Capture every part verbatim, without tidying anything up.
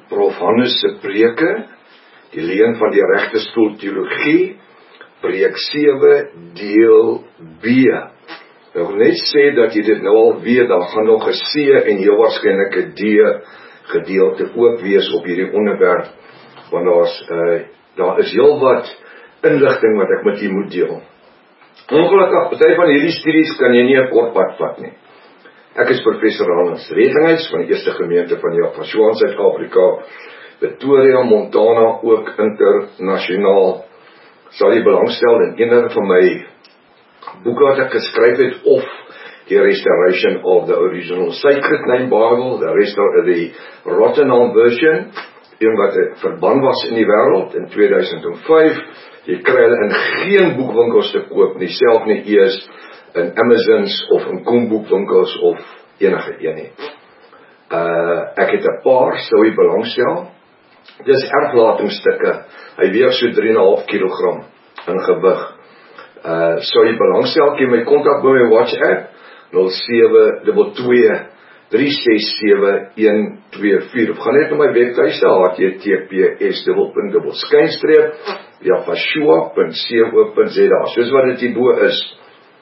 Prof Hannes se preke, die leen van die regte stoel teologie, preek sewe deel B. Nou ek wil net sê dat jy dit nou al weet, daar gaan nog 'n C en heel waarskynlik 'n D gedeelte ook wees op hierdie onderwerp, want daar's, uh, daar is heel wat inligting wat ek met jy moet deel. Ongelukkig, party van hierdie studies kan jy nie 'n kort pad vat nie. Ek is professor Hans Redinghuis van die eerste gemeente van Jaffa in Suid-Afrika, Pretoria, Montana, ook internasionaal. Sal jy belangstel in enige van my boeke wat ek geskryf het, of die Restoration of the Original Sacred Name Bible, the, Restor the Rottenham Version, een wat verban was in die wêreld in twee duisend vyf, jy kry hulle in geen boekwinkels te koop nie, self nie eers in Amazons of in komboekwinkels of enige een nie. Uh, ek het 'n paar, sou jy belangstel. Dis erflatingsstukke, hy weeg so drie en 'n half kilogram in gewig. Uh, sou jy belangstel, kan jy my kontak by my WhatsApp, nul sewe twee twee drie ses sewe een twee vier, of gaan net na my webtuiste, h t t p s dubbel punt skynstreep jaffa punt co punt z a, soos wat dit hierbo is.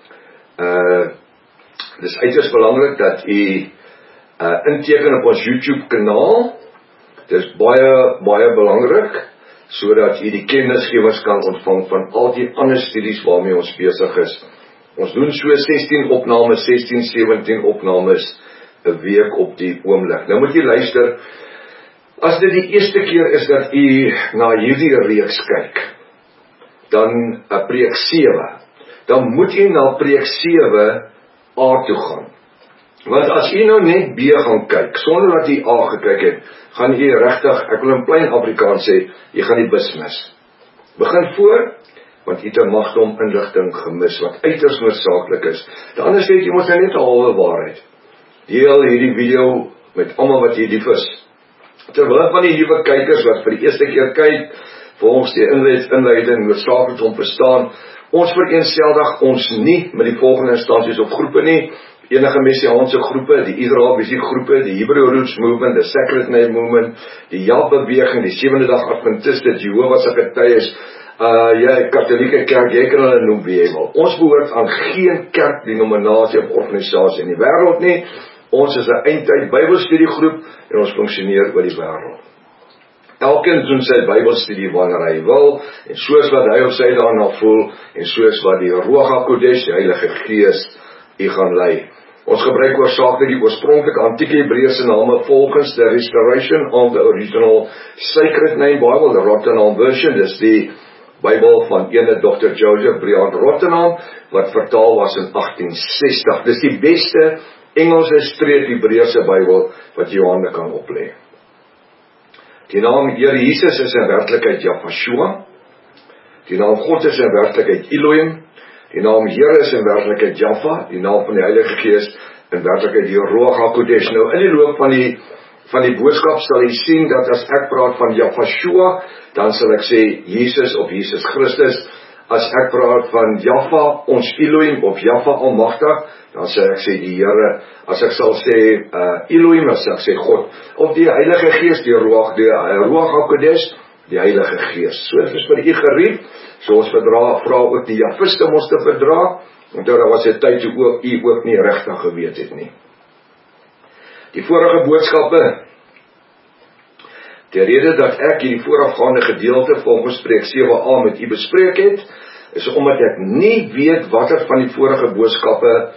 Uh, dis uiters belangrik dat u uh, inteken op ons YouTube kanaal. Dis baie, baie belangrik, sodat u die kennisgewers kan ontvang van al die ander studies waarmee ons besig is. Ons doen so sestien opnames, sestien, sewentien opnames 'n week op die oomblik. Nou moet jy luister, as dit die eerste keer is dat u na hierdie reeks kyk, dan 'n preek sewe, dan moet jy na preek sewe A toe gaan. Want as jy nou net B gaan kyk, sonder dat jy A gekyk het, gaan jy regtig, ek wil in plain Afrikaans sê, jy gaan die bus mis. Begin voor, want jy het 'n magdom inligting gemis, wat uiters noodsaaklik is. Die ander sê, jy moet net 'n halwe waarheid. Deel hierdie video met almal wat jy lief is. Terwyl van die nuwe kykers wat vir die eerste keer kyk, volgens die inleiding noodsaaklik om verstaan, ons vereenseldig ons nie met die volgende instansies of groepe nie. Enige messiaanse groepe, die Israel-visie groepe, die Hebrew Roots Movement, die Sacred Name Movement, die Jab-beweging, die Sewende Dag Adventiste, die Jehovah's Getuies, uh, jy, Katholieke kerk, jy kan hulle noem wie jy wil. Ons behoort aan geen kerk, denominasie of organisasie in die wêreld nie. Ons is 'n eindtyd Bybelstudiegroep en ons funksioneer oor die wêreld. Elkeen doen sy Bybelstudie wanneer hy wil, en soos wat hy of sy daarna voel, en soos wat die Ruach HaKodesh, die Heilige Gees, u gaan lei. Ons gebruik hoofsaaklik die oorspronklike antieke Hebreëse name volgens the Restoration of the Original Sacred Name Bible, the Rottenham Version, dis die Bybel van ene dokter Joseph Briand Rottenham, wat vertaal was in agtien sestig. Dis die beste Engelse streek Hebreëse Bybel wat jy hande kan oplê. Die naam Here Jesus is in werklikheid Jaffa. Die naam God is in werklikheid Elohim. Die naam Here is in werklikheid Jaffa. Die naam van die Heilige Gees in werklikheid die Ruach HaKodesh. Nou in die loop van die van die boodskap sal jy sien dat as ek praat van Jaffa, dan sal ek sê Jesus of Jesus Christus. As ek praat van Jaffa, ons Elohim of Jaffa Almagtig, dan sal ek sê die Here. As ek sal sê uh, Elohim, dan sal ek sê God. Of die Heilige Gees, die Ruach, die uh, Ruach HaKodesh, die Heilige Gees. So dit is vir u gerief, so ons verdra, vra ook die Jafiste om ons te verdra, want daar was 'n tyd toe ook u ook nie regtig geweet het nie. Die vorige boodskappe, die rede dat ek hierdie voorafgaande gedeelte volgens preek sewe A met u bespreek het, is omdat ek nie weet watter van die vorige boodskappe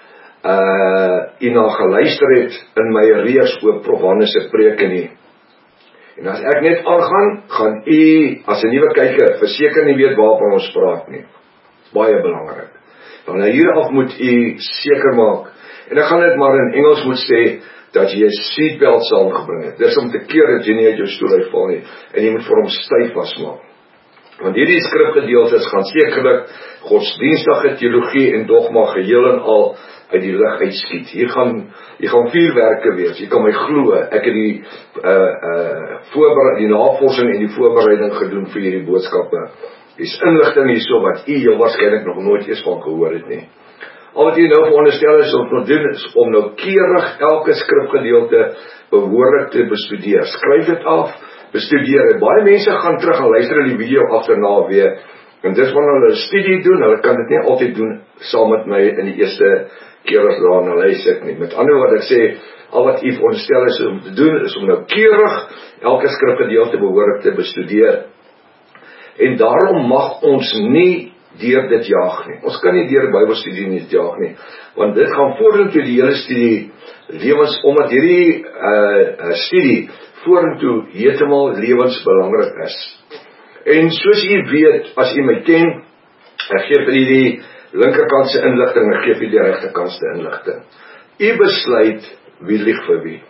uh, u na geluister het in my reeks oor Prof Hannes se preke nie. En as ek net aangaan, gaan u as 'n nuwe kyker verseker nie weet waarvan ons praat nie. Baie belangrik. Dan hier af moet u seker maak, en ek gaan dit maar in Engels moet sê, dat jy 'n seatbelt saamgebring het. Dis om te keer dat jy nie uit jou stoel uitval nie, en jy moet vir hom styf vasmaak. Want hierdie skrifgedeeltes gaan sekerlik godsdienstige teologie en dogma geheel en al uit die lig uitskiet. Hier gaan, hier gaan vuurwerke wees, jy kan my glo, ek het die, uh, uh, voorbereid, die navorsing en die voorbereiding gedoen vir hierdie boodskappe. Dis inligting hierso wat u heel waarskynlik nog nooit eens van gehoor het nie. Al wat jy nou veronderstel is om te doen, is om noukeurig elke skrifgedeelte behoorlik te bestudeer. Skryf dit af, bestudeer dit. Baie mense gaan terug en luister die video agterna weer, en dis wanneer hulle 'n studie doen, hulle kan dit nie altyd doen saam met my in die eerste keer as daar na luister nie. Met ander woorde, ek sê, al wat u veronderstel is om te doen, is om noukeurig elke skrifgedeelte behoorlik te bestudeer. En daarom mag ons nie deur dit jaag nie. Ons kan nie deur Bybelstudie nie jaag nie, want dit gaan vorentoe die hele studie lewens, omdat hierdie uh, studie vorentoe heeltemal lewensbelangrik is. En soos u weet, as u my ken, ek gee vir u die linkerkantse inligting, ek gee vir die regterkantse inligting. U besluit wie lieg vir wie.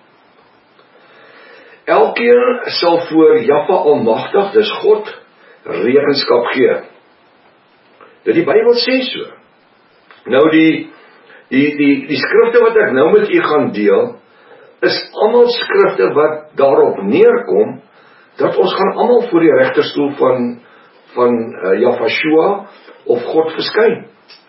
Elkeen sal voor Jahwe Almagtig, dis God, rekenskap gee. Dit die Bybel sê so. Nou die, die, die, die skrifte wat ek nou met u gaan deel, is almal skrifte wat daarop neerkom, dat ons gaan almal voor die regterstoel van, van uh, Jahwe of God verskyn.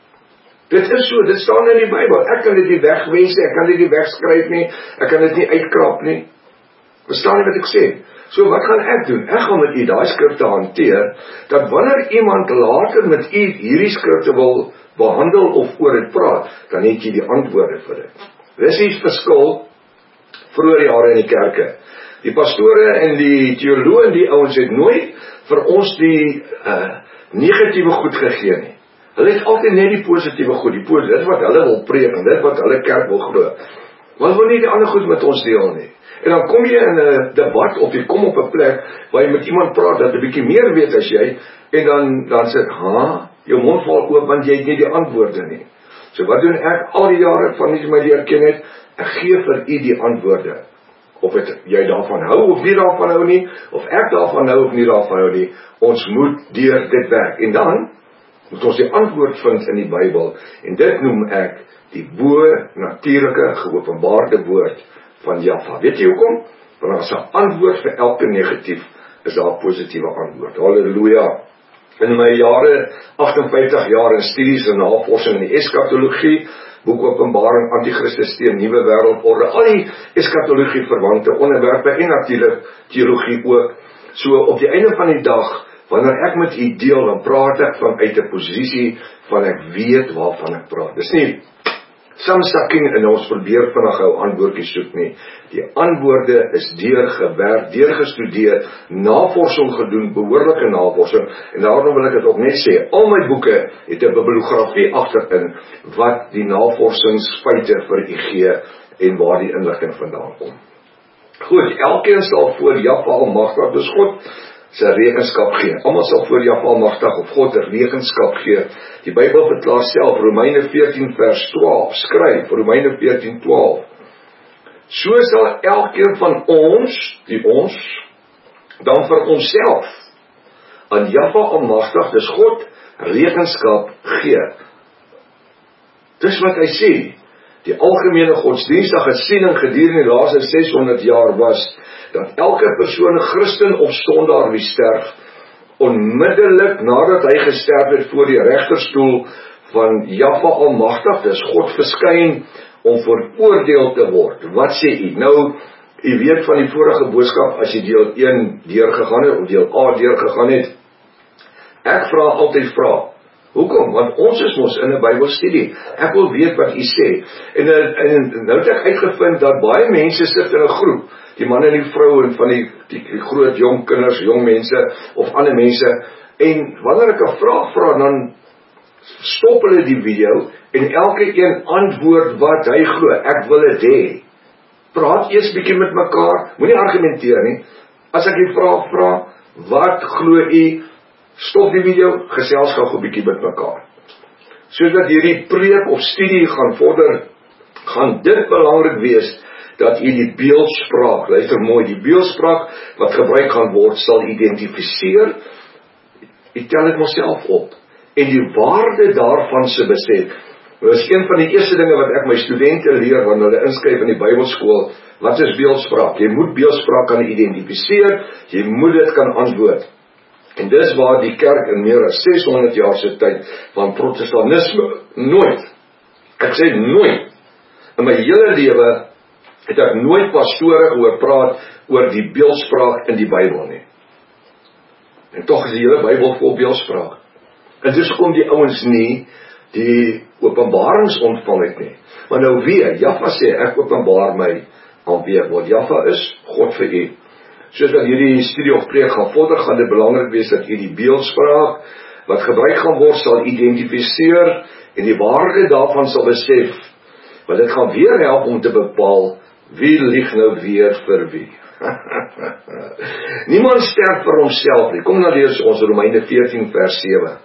Dit is so, dit staan in die Bybel. Ek kan dit nie wegwens nie, ek kan dit nie wegskryf nie, ek kan dit nie uitkrap nie. Verstaan jy wat ek sê? So wat gaan ek doen? Ek gaan met u daai skrifte hanteer, dat wanneer iemand later met u hierdie skrifte wil behandel of oor dit praat, dan het jy die antwoorde vir dit. Dis die verskil vroeër jare in die kerke. Die pastore en die teoloë en die ouens het nooit vir ons die uh, negatiewe goed gegee nie. Hulle het altyd net die positiewe goed, die positieve, dit wat hulle wil preek en dit wat hulle kerk wil glo. Maar hulle wil nie die ander goed met ons deel nie. En dan kom jy in 'n debat of jy kom op 'n plek waar jy met iemand praat dat 'n bietjie meer weet as jy, en dan dan sê ek, "Ha, jou mond val oop want jy het nie die antwoorde nie." So wat doen ek al die jare van die my leer ken het? Ek gee vir u die antwoorde. Of het jy daarvan hou of nie daarvan hou nie, of ek daarvan hou of nie daarvan hou nie, ons moet deur dit werk. En dan moet ons die antwoord vind in die Bybel, en dit noem ek die bo-natuurlike geopenbaarde woord van Jahwe. Weet jy hoekom? Want as 'n antwoord vir elke negatief, is daar 'n positiewe antwoord. Halleluja. In my jare, agtenvyftig jaar in studies en navorsing in die eskatologie, boek Openbaring, Antichrist teen Nuwe Wêreldorde, al die eskatologie verwante onderwerpe en natuurlik teologie ook. So op die einde van die dag, wanneer ek met u deel, dan praat ek vanuit 'n posisie van ek weet waarvan ek praat. Dis nie samsakking en ons probeer vinnig gou antwoordjies soek nie. Die antwoorde is deurgewerk, deurgestudeer, navorsing gedoen, behoorlike navorsing, en daarom wil ek dit ook net sê, al my boeke het 'n bibliografie agterin wat die navorsingsfeite vir u gee en waar die inligting vandaan kom. Goed, elkeen sal voor Jahwe Almagtig, dus God, sy rekenskap gee. Almal sal voor Jahwe Almagtig of God 'n rekenskap gee. Die Bybel verklaar self, Romeine veertien vers twaalf, skryf, Romeine veertien twaalf. So sal elkeen van ons, die ons, dan vir onsself, aan Jahwe Almagtig, dis God, rekenskap gee. Dis wat hy sê. Die algemene godsdienstige siening gedurende die laaste seshonderd jaar was, dat elke persoon, Christen of sondaar wie sterf, onmiddellik nadat hy gesterf het voor die regterstoel van Jahwe Almagtig, dis God verskyn om veroordeel te word. Wat sê u? Nou, u weet van die vorige boodskap, as jy deel een deurgegaan het, of deel A deurgegaan het, ek vra altyd vra, hoekom? Want ons is mos in 'n Bybelstudie. Ek wil weet wat u sê. En, en nou het ek uitgevind dat baie mense sit in 'n groep, die man en die vrou en van die, die, die groot jong kinders, jong mense of ander mense, en wanneer ek 'n vraag vra, dan stop hulle die video en elke een antwoord wat hy glo. Ek wil dit hê. Praat eers bietjie met mekaar, moenie argumenteer nie. As ek die vraag vra, wat glo u? Stop die video, gesels gou 'n bietjie met mekaar. Sodat hierdie preek of studie gaan vorder, gaan dit belangrik wees, dat u die beeldspraak, luister mooi, die beeldspraak wat gebruik gaan word, sal identifiseer, u tel dit myself op, en die waarde daarvan se besef. Dit is een van die eerste dinge wat ek my studente leer, wanneer hulle inskryf in die Bybelskool. Wat is beeldspraak? Jy moet beeldspraak kan identifiseer, jy moet dit kan antwoord. En dis waar die kerk in meer as seshonderd jaar se tyd van protestantisme nooit Ek sê nooit, in my hele lewe, het ek nooit pastore gehoor praat oor die beeldspraak in die Bybel nie. En tog is die hele Bybel vol beeldspraak. En dis kom die ouens nie die openbarings ontvang het nie. Maar nou weer, Jaffa sê, ek openbaar my aan wie ek word. Jaffa is God vir u. Soos dat hierdie studie of preek gaan vorder, gaan dit belangrik wees dat u die beeldspraak wat gebruik gaan word, sal identifiseer en die waarde daarvan sal besef. Want dit gaan weer help om te bepaal wie lieg nou weer vir wie. Niemand sterf vir homself nie. Kom nou lees ons Romeine veertien vers sewe.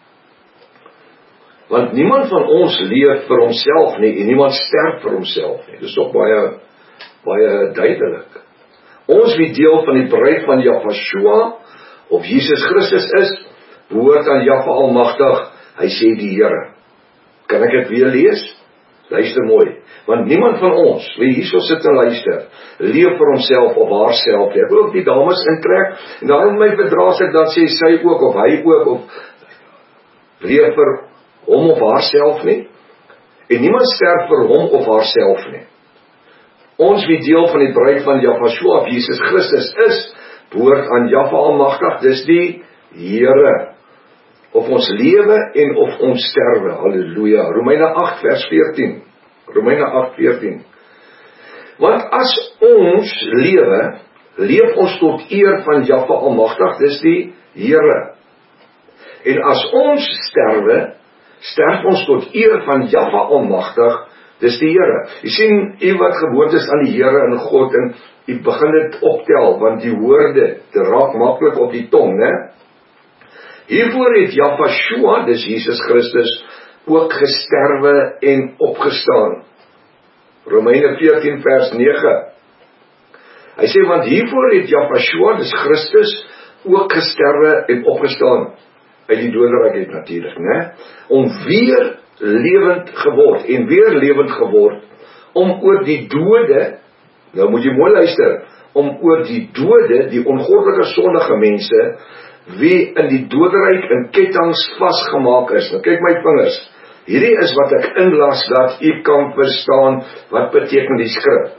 Want niemand van ons leef vir homself nie en niemand sterf vir homself nie. Dit is toch baie, baie duidelik. Ons wie deel van die bruid van Jahweh of Jesus Christus is, behoort aan Jahwe Almagtig, hy sê die Here. Kan ek dit weer lees? Luister mooi. Want niemand van ons, wie hierso sit en luister, leef vir homself of haarself. Ek wil ook die dames intrek, en daarom my bedraas ek dat sê sy ook, of hy ook, of leef vir hom of haarself nie. En niemand sterf vir hom of haarself nie. Ons wie deel van die bruid van Jahwe of Jesus Christus is, behoort aan Jahwe Almagtig, dis die Here. Of ons lewe en of ons sterwe. Halleluja. Romeine agt vers veertien. Romeine agt veertien. Want as ons lewe, leef ons tot eer van Jahwe Almagtig, dis die Here. En as ons sterwe, sterf ons tot eer van Jahwe Almagtig, dis die Here. Jy sien, u wat gewoond is aan die Here en God, en u begin dit optel, want die woorde, dit raak maklik op die tong, né? Hiervoor het Jahweh, dis Jesus Christus, ook gesterwe en opgestaan. Romeine veertien vers nege. Hy sê, want hiervoor het Jahweh, dis Christus, ook gesterwe en opgestaan. Uit die doderyk het natuurlik, né? Om weer lewend geword, en weer lewend geword, om oor die dode, nou moet jy mooi luister, om oor die dode, die ongoddelike sondige mense, wie in die doderyk in kettinge vasgemaak is. Nou kyk my vingers, hierdie is wat ek inlas, dat u kan verstaan, wat beteken die skrif.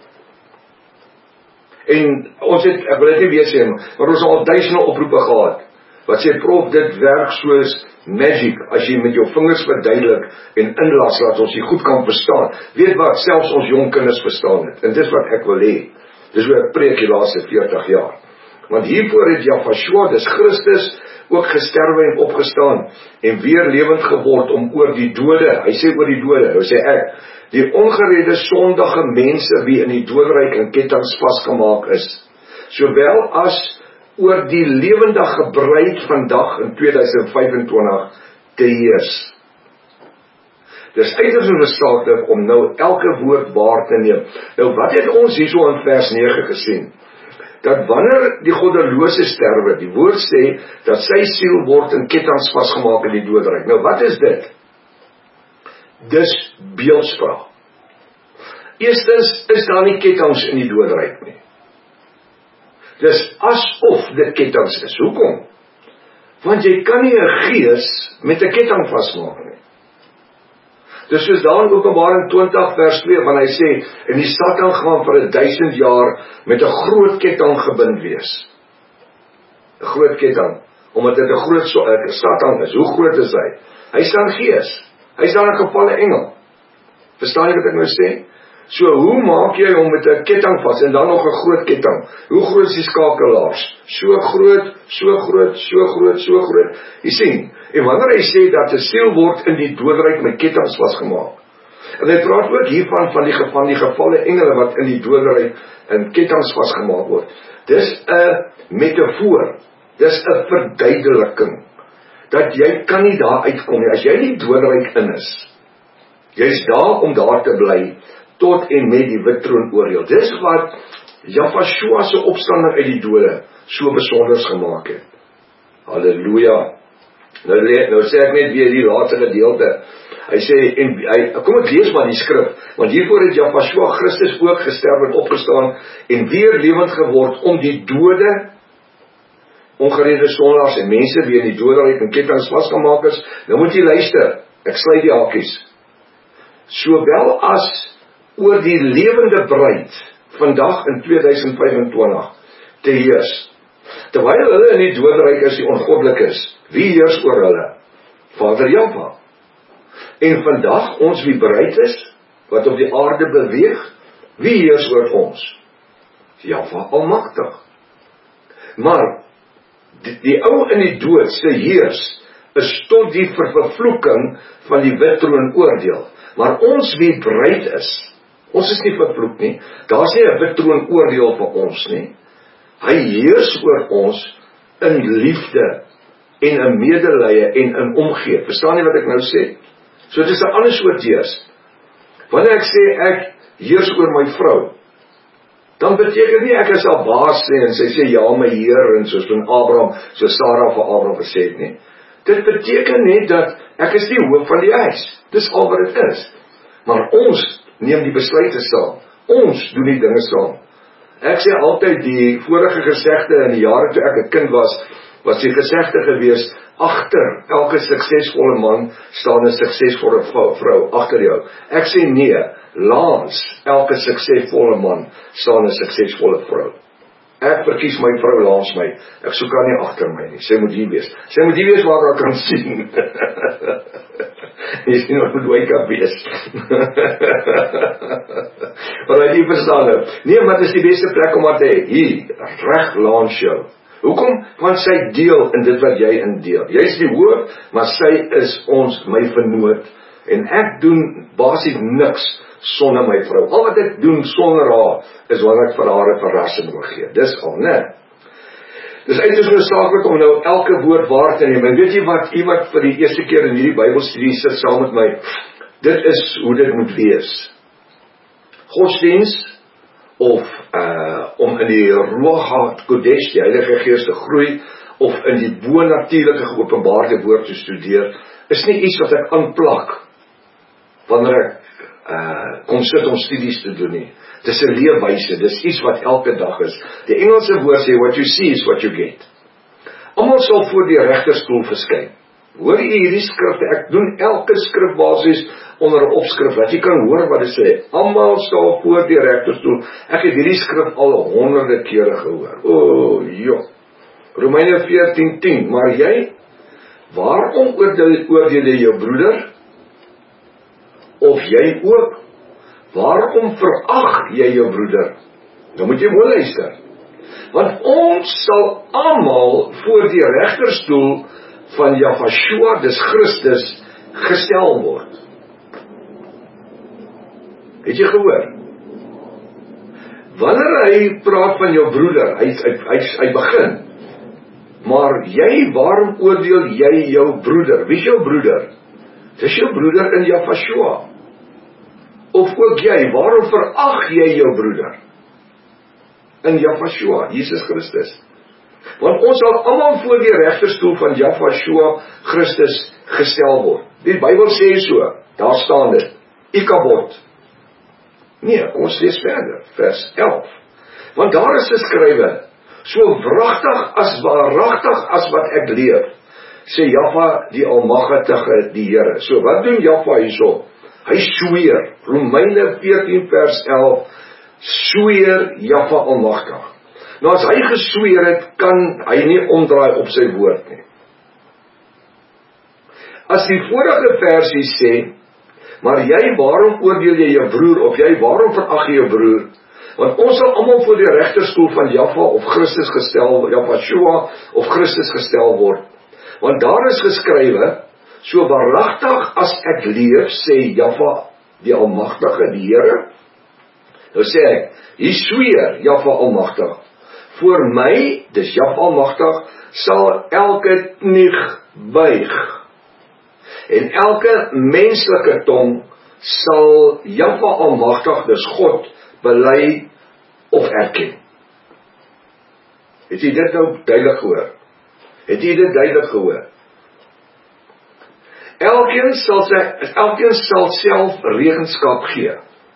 En ons het, ek wil dit nie weer sê, maar ons het al duisende oproepe gehad, wat sê, prof, dit werk soos magic, as jy met jou vingers verduidelik, en inlas, laat ons die goed kan verstaan. Weet wat, selfs ons jong kinders verstaan het, en dis wat ek wil hê. Dis hoe ek preek die laaste veertig jaar. Want hiervoor het Jahweh, dis Christus, ook gesterwe en opgestaan, en weer lewend geword, om oor die dode, hy sê oor die dode, nou sê ek, die ongeredde sondige mense, wie in die doderyk in kettinge vasgemaak is, sowel as oor die lewendige bruid vandag in tweeduisend vyfentwintig te heers. Dis uiters noodzaklik om nou elke woord waar te neem. Nou wat het ons hierso in vers nege gesien? Dat wanneer die goddelose sterwe, die woord sê, dat sy siel word in kettinge vasgemaak in die doderyk. Nou wat is dit? Dis beeldspraak. Eerstens is daar nie kettinge in die doderyk nie. Dis asof dit kettinge is. Hoekom? Want jy kan nie 'n gees met 'n ketting vasmaak nie. Dis soos daar in Openbaring twintig vers twee, want hy sê, en die Satan gaan vir 'n duisend jaar met 'n groot ketting gebind wees. 'n Groot ketting, omdat dit 'n groot so, uh, Satan is. Hoe groot is hy? Hy is dan gees. Hy is dan 'n gevalle engel. Verstaan jy wat ek nou sê? So, hoe maak jy hom met 'n ketting vas, en dan nog 'n groot ketting? Hoe groot is die skakelaars? So groot, so groot, so groot, so groot. Jy sien, en wanneer hy sê dat 'n siel word in die doderyk met kettinge vasgemaak, en hy praat ook hiervan van die, van die gevalle engele wat in die doderyk in kettinge vasgemaak word. Dis 'n metafoor, dis 'n verduideliking, dat jy kan nie daar uitkom nie, as jy nie doderyk in is, jy is daar om daar te bly, tot en met die wit troon oordeel. Dis wat Jahweh se opstanding uit die dode so besonders gemaak het. Halleluja. Nou, nou sê ek net weer die laaste gedeelte. Hy sê, en hy, kom ek lees maar die skrif, want hiervoor het Jahweh Christus ook gesterf en opgestaan, en weer lewend geword, om die dode, ongeredde sondaars en mense wie in die doderyk en kettinge vasgemaak is. Nou moet jy luister, ek sluit die hakies. sowel as oor die lewende bruid, vandag in tweeduisend vyf-en-twintig, te heers. Terwyl hulle in die doodryk is, die ongoddelik is, wie heers oor hulle? Vader Jahwe. En vandag, ons wie bereid is, wat op die aarde beweeg, wie heers oor ons? Jahwe Almagtig. Maar, die, die ou in die dood se heers, is tot die vervloeking van die wit troon oordeel. Maar ons wie bereid is, ons is nie vervloek nie, daar is nie 'n wit troon oordeel vir ons nie. Hy heers oor ons in liefde en in medelee en in omgee. Verstaan jy wat ek nou sê? So dit is 'n ander soort heers. Wanneer ek sê ek heers oor my vrou, dan beteken nie ek is haar baas nie, en sy sê ja my Heer, en soos van Abraham, so Sarah vir Abraham gesê het nie. Dit beteken net dat ek is die hoof van die huis. Dis al wat dit is. Maar ons neem die besluite saam. Ons doen die dinge saam. Ek sê altyd die vorige gesegde in die jare toe ek 'n kind was, was die gesegde gewees, agter elke suksesvolle man staan 'n suksesvolle vrou agter jou. Ek sê nee, langs elke suksesvolle man staan 'n suksesvolle vrou. Ek verkies my vrou langs my. Ek soek haar nie agter my nie. Sy moet hier wees. Sy moet hier wees waar ek kan sien. Jy sien wat moet hy kan wees. Maar hy verstaan nou. Nee, maar dit is die beste plek om haar te hê. Hier, reg langs jou. Hoekom? Want sy deel in dit wat jy in deel. Jy is die hoof, maar sy is ons, my vernoot. En ek doen basies niks sonder my vrou. Al wat ek doen sonder haar, is wanneer ek vir haar 'n verrassing wil gee. Dis al, né? Dis uiters noodsaaklik om nou elke woord waar te neem. En weet jy wat, u wat vir die eerste keer in hierdie Bybelstudie sit saam met my, dit is hoe dit moet wees. Godsdienst, of uh, om in die Ruach HaKodesh, die Heilige Gees te groei, of in die bo-natuurlike geopenbaarde woord te studeer, is nie iets wat ek aanplak, wanneer ek uh, kom sit om studies te doen nie. Dis 'n leefwyse, dis iets wat elke dag is. Die Engelse woord sê, what you see is what you get. Almal sal voor die regterstoel verskyn. Hoor jy hierdie skrifte, ek doen elke skrif basis onder 'n opskrif, dat jy kan hoor wat dit sê. Almal sal voor die regterstoel. Ek het hierdie skrif al honderde kere gehoor. O, oh, joh. Romeine veertien tien, maar jy, waarom oordeel jy jou broeder? Of jy ook? Waarom verag jy jou broeder? Dan moet jy mooi luister. Want ons sal almal voor die regterstoel van Jahwe, dis Christus, gestel word. Het jy gehoor? Wanneer hy praat van jou broeder, hy, hy, hy, hy begin, maar jy, waarom oordeel jy jou broeder? Wie is jou broeder? Dis jou broeder in Jahwe. Of ook jy, waarom verag jy jou broeder? In Jahwe, Jesus Christus. Want ons sal almal voor die regterstoel van Jahwe Christus gestel word. Die Bybel sê so, daar staan dit, Ikabod. Nee, ons lees verder, vers elf. Want daar is geskrywe, so wragtig as waaragtig as wat ek leef, sê Jahwe die Almagtige, die Here. So wat doen Jahwe hierso? Hy sweer, Romeine veertien vers elf, sweer Jahwe Almagtig. Nou as hy gesweer het, kan hy nie omdraai op sy woord nie. As die vorige versie sê, maar jy, waarom oordeel jy jou broer, of jy, waarom verag jy jou broer? Want ons sal almal voor die regterstoel van Jahwe of Christus gestel, Jahwe of Christus gestel word. Want daar is geskrywe, so waaragtig as ek leef, sê Jahwe die Almagtige, die Here. Nou sê ek, hier sweer Jahwe Almagtig, voor my, dis Jahwe Almagtig, sal elke knieg buig, en elke menslike tong sal Jahwe Almagtig, dis God, bely of erken. Het jy dit nou duidelik gehoor? Het jy dit duidelik gehoor? Elkeen sal, sy, elkeen sal self rekenskap gee.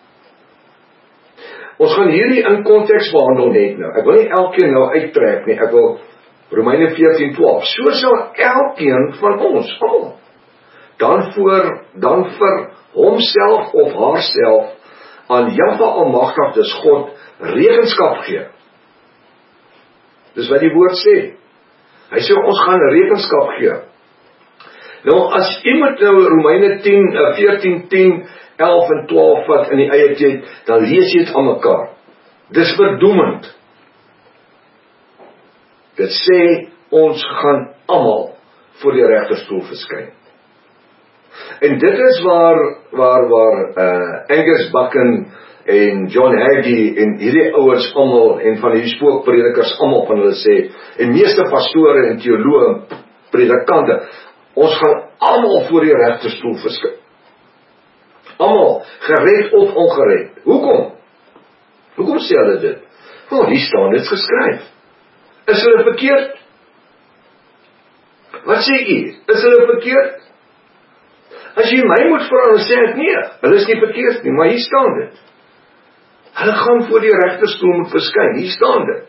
Ons gaan hierdie in konteks behandel net nou. Ek wil nie elkeen nou uittrek nie. Ek wil Romeine veertien twaalf. So sal elkeen van ons, al, dan voor, dan vir homself of haarself aan Jahwe Almagtig, dis God, rekenskap gee. Dis wat die woord sê. Hy sê ons gaan rekenskap gee. Nou as iemand nou Romeine tien, veertien, tien, elf en twaalf vat in die eie tyd, dan lees jy dit aan mekaar. Dis verdoemend. Dit sê ons gaan almal voor die regterstoel verskyn. En dit is waar waar waar uh, Angus Buchan en John Hagee en hierdie ouers almal en van die spookpredikers almal van hulle sê, en meeste pastore en teoloë, predikante, ons gaan almal voor die regterstoel verskyn. Almal, gered of ongered. Hoekom? Hoekom sê hulle dit? Oh, hier staan dit geskryf. Is hulle verkeerd? Wat sê jy? Is hulle verkeerd? As jy my moet vra, dan sê ek nee, hulle is nie verkeerd nie, maar hier staan dit. Hulle gaan voor die regterstoel moet verskyn, hier staan dit.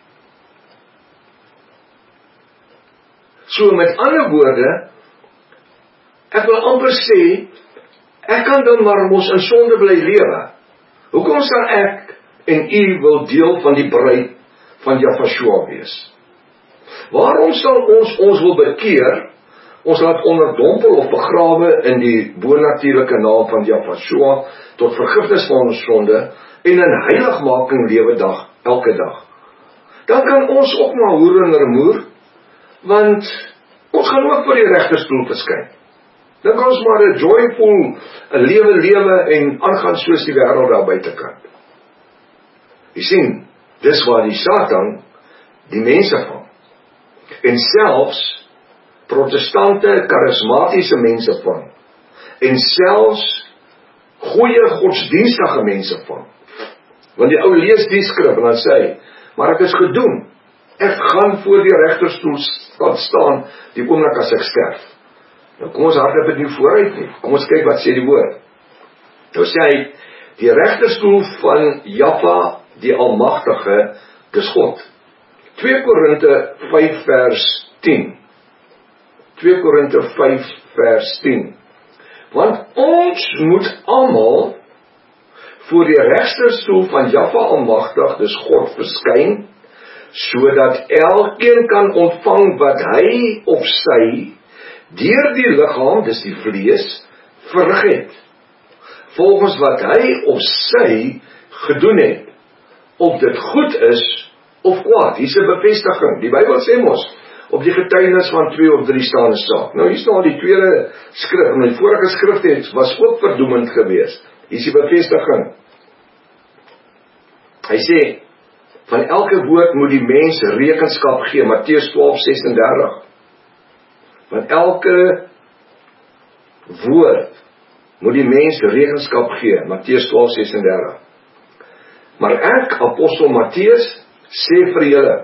So met ander woorde, ek wil amper sê, ek kan dan maar mos in sonde bly lewe. Hoekom sal ek en u wil deel van die bruid van Jahwe wees? Waarom sal ons ons wil bekeer, ons laat onderdompel of begrawe in die bonatuurlike naam van Jahwe tot vergifnis van ons sonde en in heiligmaking lewe dag, elke dag? Dan kan ons ook maar hoer en remoer, want ons gaan ook voor die regterstoel verskyn. Dan kan ons maar 'n joyful 'n lewe lewe en aangaan soos die wêreld daar buitekant. Jy sien, dis waar die Satan die mense vang. En selfs protestante, karismatiese mense vang. En selfs goeie godsdienstige mense vang. Want die ou lees die skrif en dan sê hy, maar ek is gedoen. Ek gaan voor die regterstoel staan die oomblik as ek sterf. Nou kom ons hardloop dit nie vooruit nie. Kom ons kyk wat sê die woord. Nou sê hy, die regterstoel van Jahwe, die Almagtige, dis God. twee Korinte vyf vers tien. twee Korinte vyf vers tien. Want ons moet almal voor die regterstoel van Jahwe Almagtig, dis God, verskyn, sodat elkeen kan ontvang wat hy of sy deur die liggaam, dis die vlees, verrig het, volgens wat hy of sy gedoen het, of dit goed is of kwaad. Hier is 'n bevestiging. Die Bybel sê mos, op die getuienis van twee of drie staan 'n saak. Nou hier staan die tweede skrif, en die vorige skrif was ook verdoemend geweest. Hier is die bevestiging. Hy sê, van elke woord moet die mens rekenskap gee, Matteus twaalf ses en dertig. Van elke woord moet die mens rekenskap gee, Matteus twaalf ses en dertig. Maar ek, apostel Matteus, sê vir julle,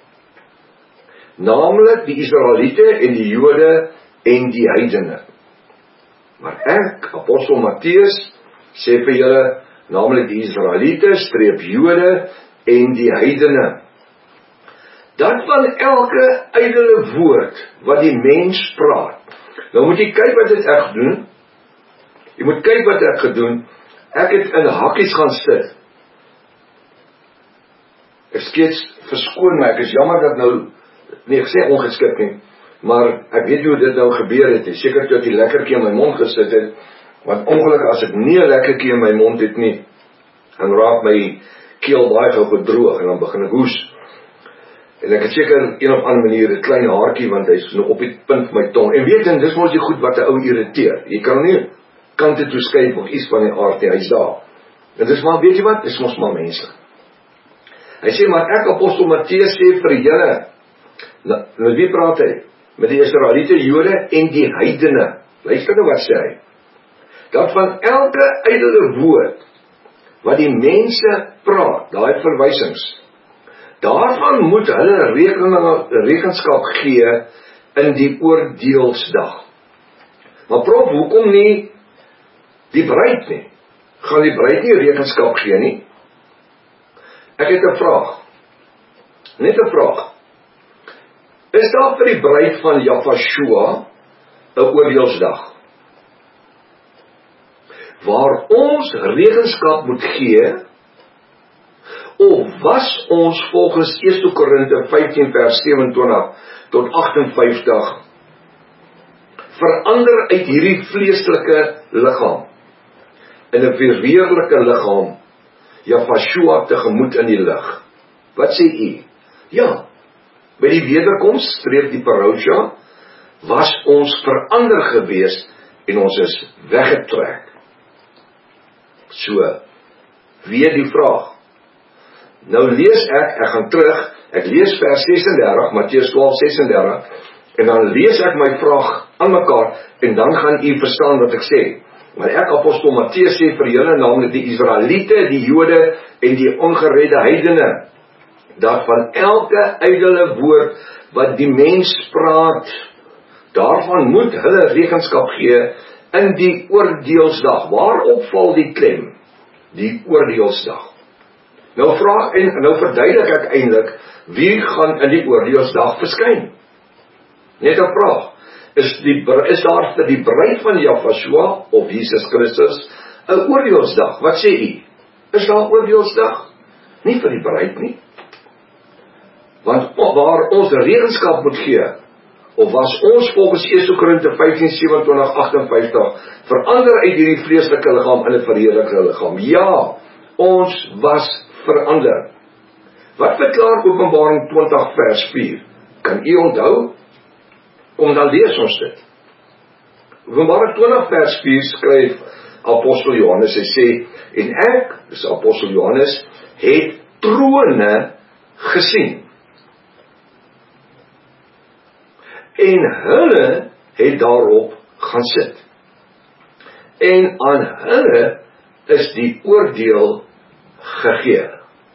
naamlik die Israeliete en die Jode en die heidene. Maar ek, apostel Matteus, sê vir julle, naamlik die Israeliete, streep Jode en die heidene, dat van elke ydelle woord wat die mens praat. Nou moet jy kyk wat het ek gedoen. Jy moet kyk wat ek gedoen. Ek het in hakkies gaan sit. Ek skets verskoon my, ek is jammer dat nou, nee, ek sê ongeskik nie, maar ek weet hoe dit nou gebeur het, seker toe ek die lekkertjie in my mond gesit het, want ongelukkig as ek nie 'n lekkertjie in my mond het nie, dan raak my keel baie gou gedroog, en dan begin ek hoes, en ek het seker een of ander manier 'n klein haartjie, want hy is nou op die punt van my tong, en weet jy, dis mos die goed wat 'n ou irriteer, jy kan nie kante toe skuif of iets van die aard nie, hy's daar, en dis maar, weet jy wat, dis mos maar mense. Hy sê, maar ek, apostel Matteus, sê vir julle, nou, nou wie praat hy? Met die Israeliete, Jode en die heidene. Luister nou wat sê hy. Dat van elke ydelle woord, wat die mense praat, daai verwysings, daarvan moet hulle rekening, rekenskap gee in die oordeelsdag. Maar prof, hoekom nie die bruid nie? Gaan die bruid nie rekenskap gee nie? Ek het 'n vraag. Net 'n vraag. Is daar vir die bruid van Jahwe 'n oordeelsdag? waar ons rekenskap moet gee, of was ons volgens eerste Korinte vyftien vers vyf sewe tot agt vyftig verander uit hierdie vleeslike liggaam in 'n verweerlike liggaam, Jafashua tegemoet in die lig. Wat sê u? Ja, by die wederkoms, streef die parousia, was ons verander gewees en ons is weggetrek. So, weer die vraag. Nou lees ek, ek gaan terug, ek lees vers ses en dertig, Matteus twaalf ses en dertig, en dan lees ek my vraag aan mekaar, en dan gaan u verstaan wat ek sê. Maar ek, apostel Matteus, sê vir julle, naamlik die Israeliete, die Jode en die ongeredde heidene, dat van elke ydelle woord wat die mens praat, daarvan moet hulle rekenskap gee in die oordeelsdag. Waarop val die klem? Die oordeelsdag. Nou vraag en nou verduidelik ek eintlik wie gaan in die oordeelsdag verskyn. Net 'n vraag. Is die is daar vir die bruid van Jafashua of Jesus Christus 'n oordeelsdag? Wat sê u? Is daar 'n oordeelsdag? Nie vir die bruid nie. Want waar ons rekenskap moet gee, of was ons volgens eerste Korinte vyftien sewe tot agt vyftig verander uit hierdie vleeslike liggaam in 'n verheerlikte liggaam? Ja, ons was verander. Wat verklaar Openbaring twintig vers vier? Kan u onthou? Kom dan lees ons dit. Openbaring twintig vers vier skryf apostel Johannes, hy sê, en ek, dis apostel Johannes, het trone gesien. En hulle het daarop gaan sit. En aan hulle is die oordeel gegee.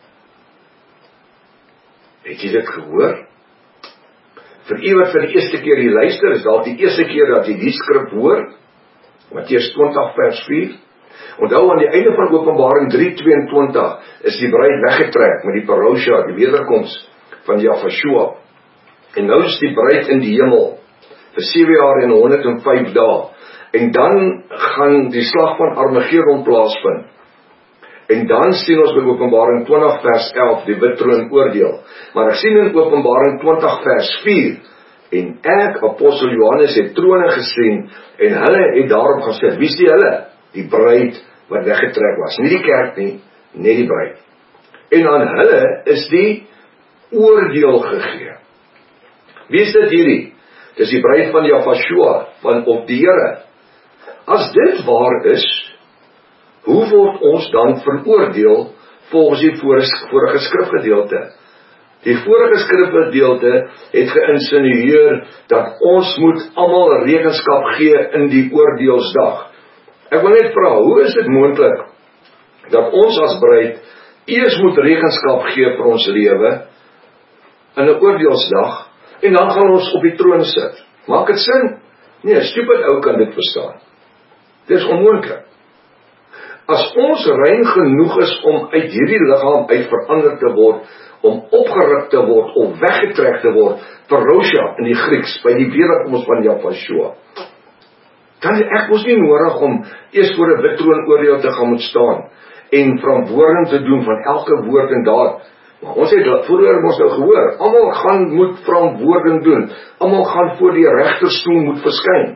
Het jy dit gehoor? Vir u wat vir die eerste keer hier luister, is dalk die eerste keer dat jy die skrif hoor, Matteus twintig vers vier. Onthou aan die einde van Openbaring drie tweeëntwintig is die bruid weggetrek met die parousia, die wederkoms van Jafashua. En nou is die bruid in die hemel vir sewe jaar en honderd en vyf dae. En dan gaan die slag van Armageddon plaasvind. En dan sien ons by Openbaring twintig vers elf die wit troon oordeel. Maar ek sien in Openbaring twintig vers vier, en ek, apostel Johannes, het trone gesien, en hulle het daarop gaan sit. Wie is die hulle? Die bruid wat weggetrek was. Nie die kerk nie, net die bruid. En aan hulle is die oordeel gegee. Wie is dit hierdie? Dis die bruid van Jafashua, van of die Here. As dit waar is, hoe word ons dan veroordeel volgens die vorige skrifgedeelte? Die vorige skrifgedeelte het geïnsinueer dat ons moet almal rekenskap gee in die oordeelsdag. Ek wil net vra, hoe is dit moontlik dat ons as bruid eers moet rekenskap gee vir ons lewe in 'n oordeelsdag, en dan gaan ons op die troon sit? Maak dit sin? Nee, stupid ou kan dit verstaan. Dit is onmoontlik. As ons rein genoeg is om uit hierdie liggaam uit verander te word, om opgeruk te word, of weggetrek te word, parousia in die Grieks, by die wederkoms van Jafashua, dan is ek mos nie nodig om eers voor 'n wit troon oordeel te gaan moet staan, en verantwoording te doen van elke woord en daad. Maar ons het vroeër ons nou gehoor, almal gaan moet verantwoording doen, almal gaan voor die regterstoel moet verskyn.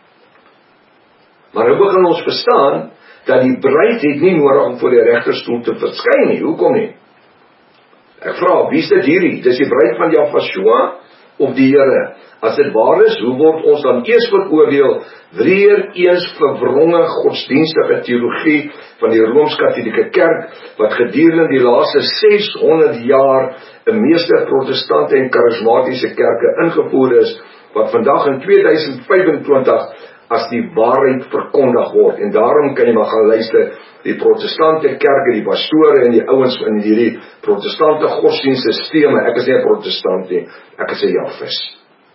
Maar nou begin ons verstaan, dat die bruid het nie nodig om voor die regterstoel te verskyn nie. Hoekom nie? Ek vra, wie is dit hierdie? Dis die bruid van Jafashua of die Here? As dit waar is, hoe word ons dan eers veroordeel? Weer eens verwronge godsdienstige teologie van die Rooms-Katolieke Kerk, wat gedurende die laaste seshonderd jaar in meeste protestante en charismatiese kerke ingevoer is, wat vandag in tweeduisend vyfentwintig as die waarheid verkondig word. En daarom kan jy maar gaan luister, die protestante kerke, die pastore en die ouens in hierdie protestante godsdienststelsels, ek is nie 'n protestant nie, ek is 'n Jafis.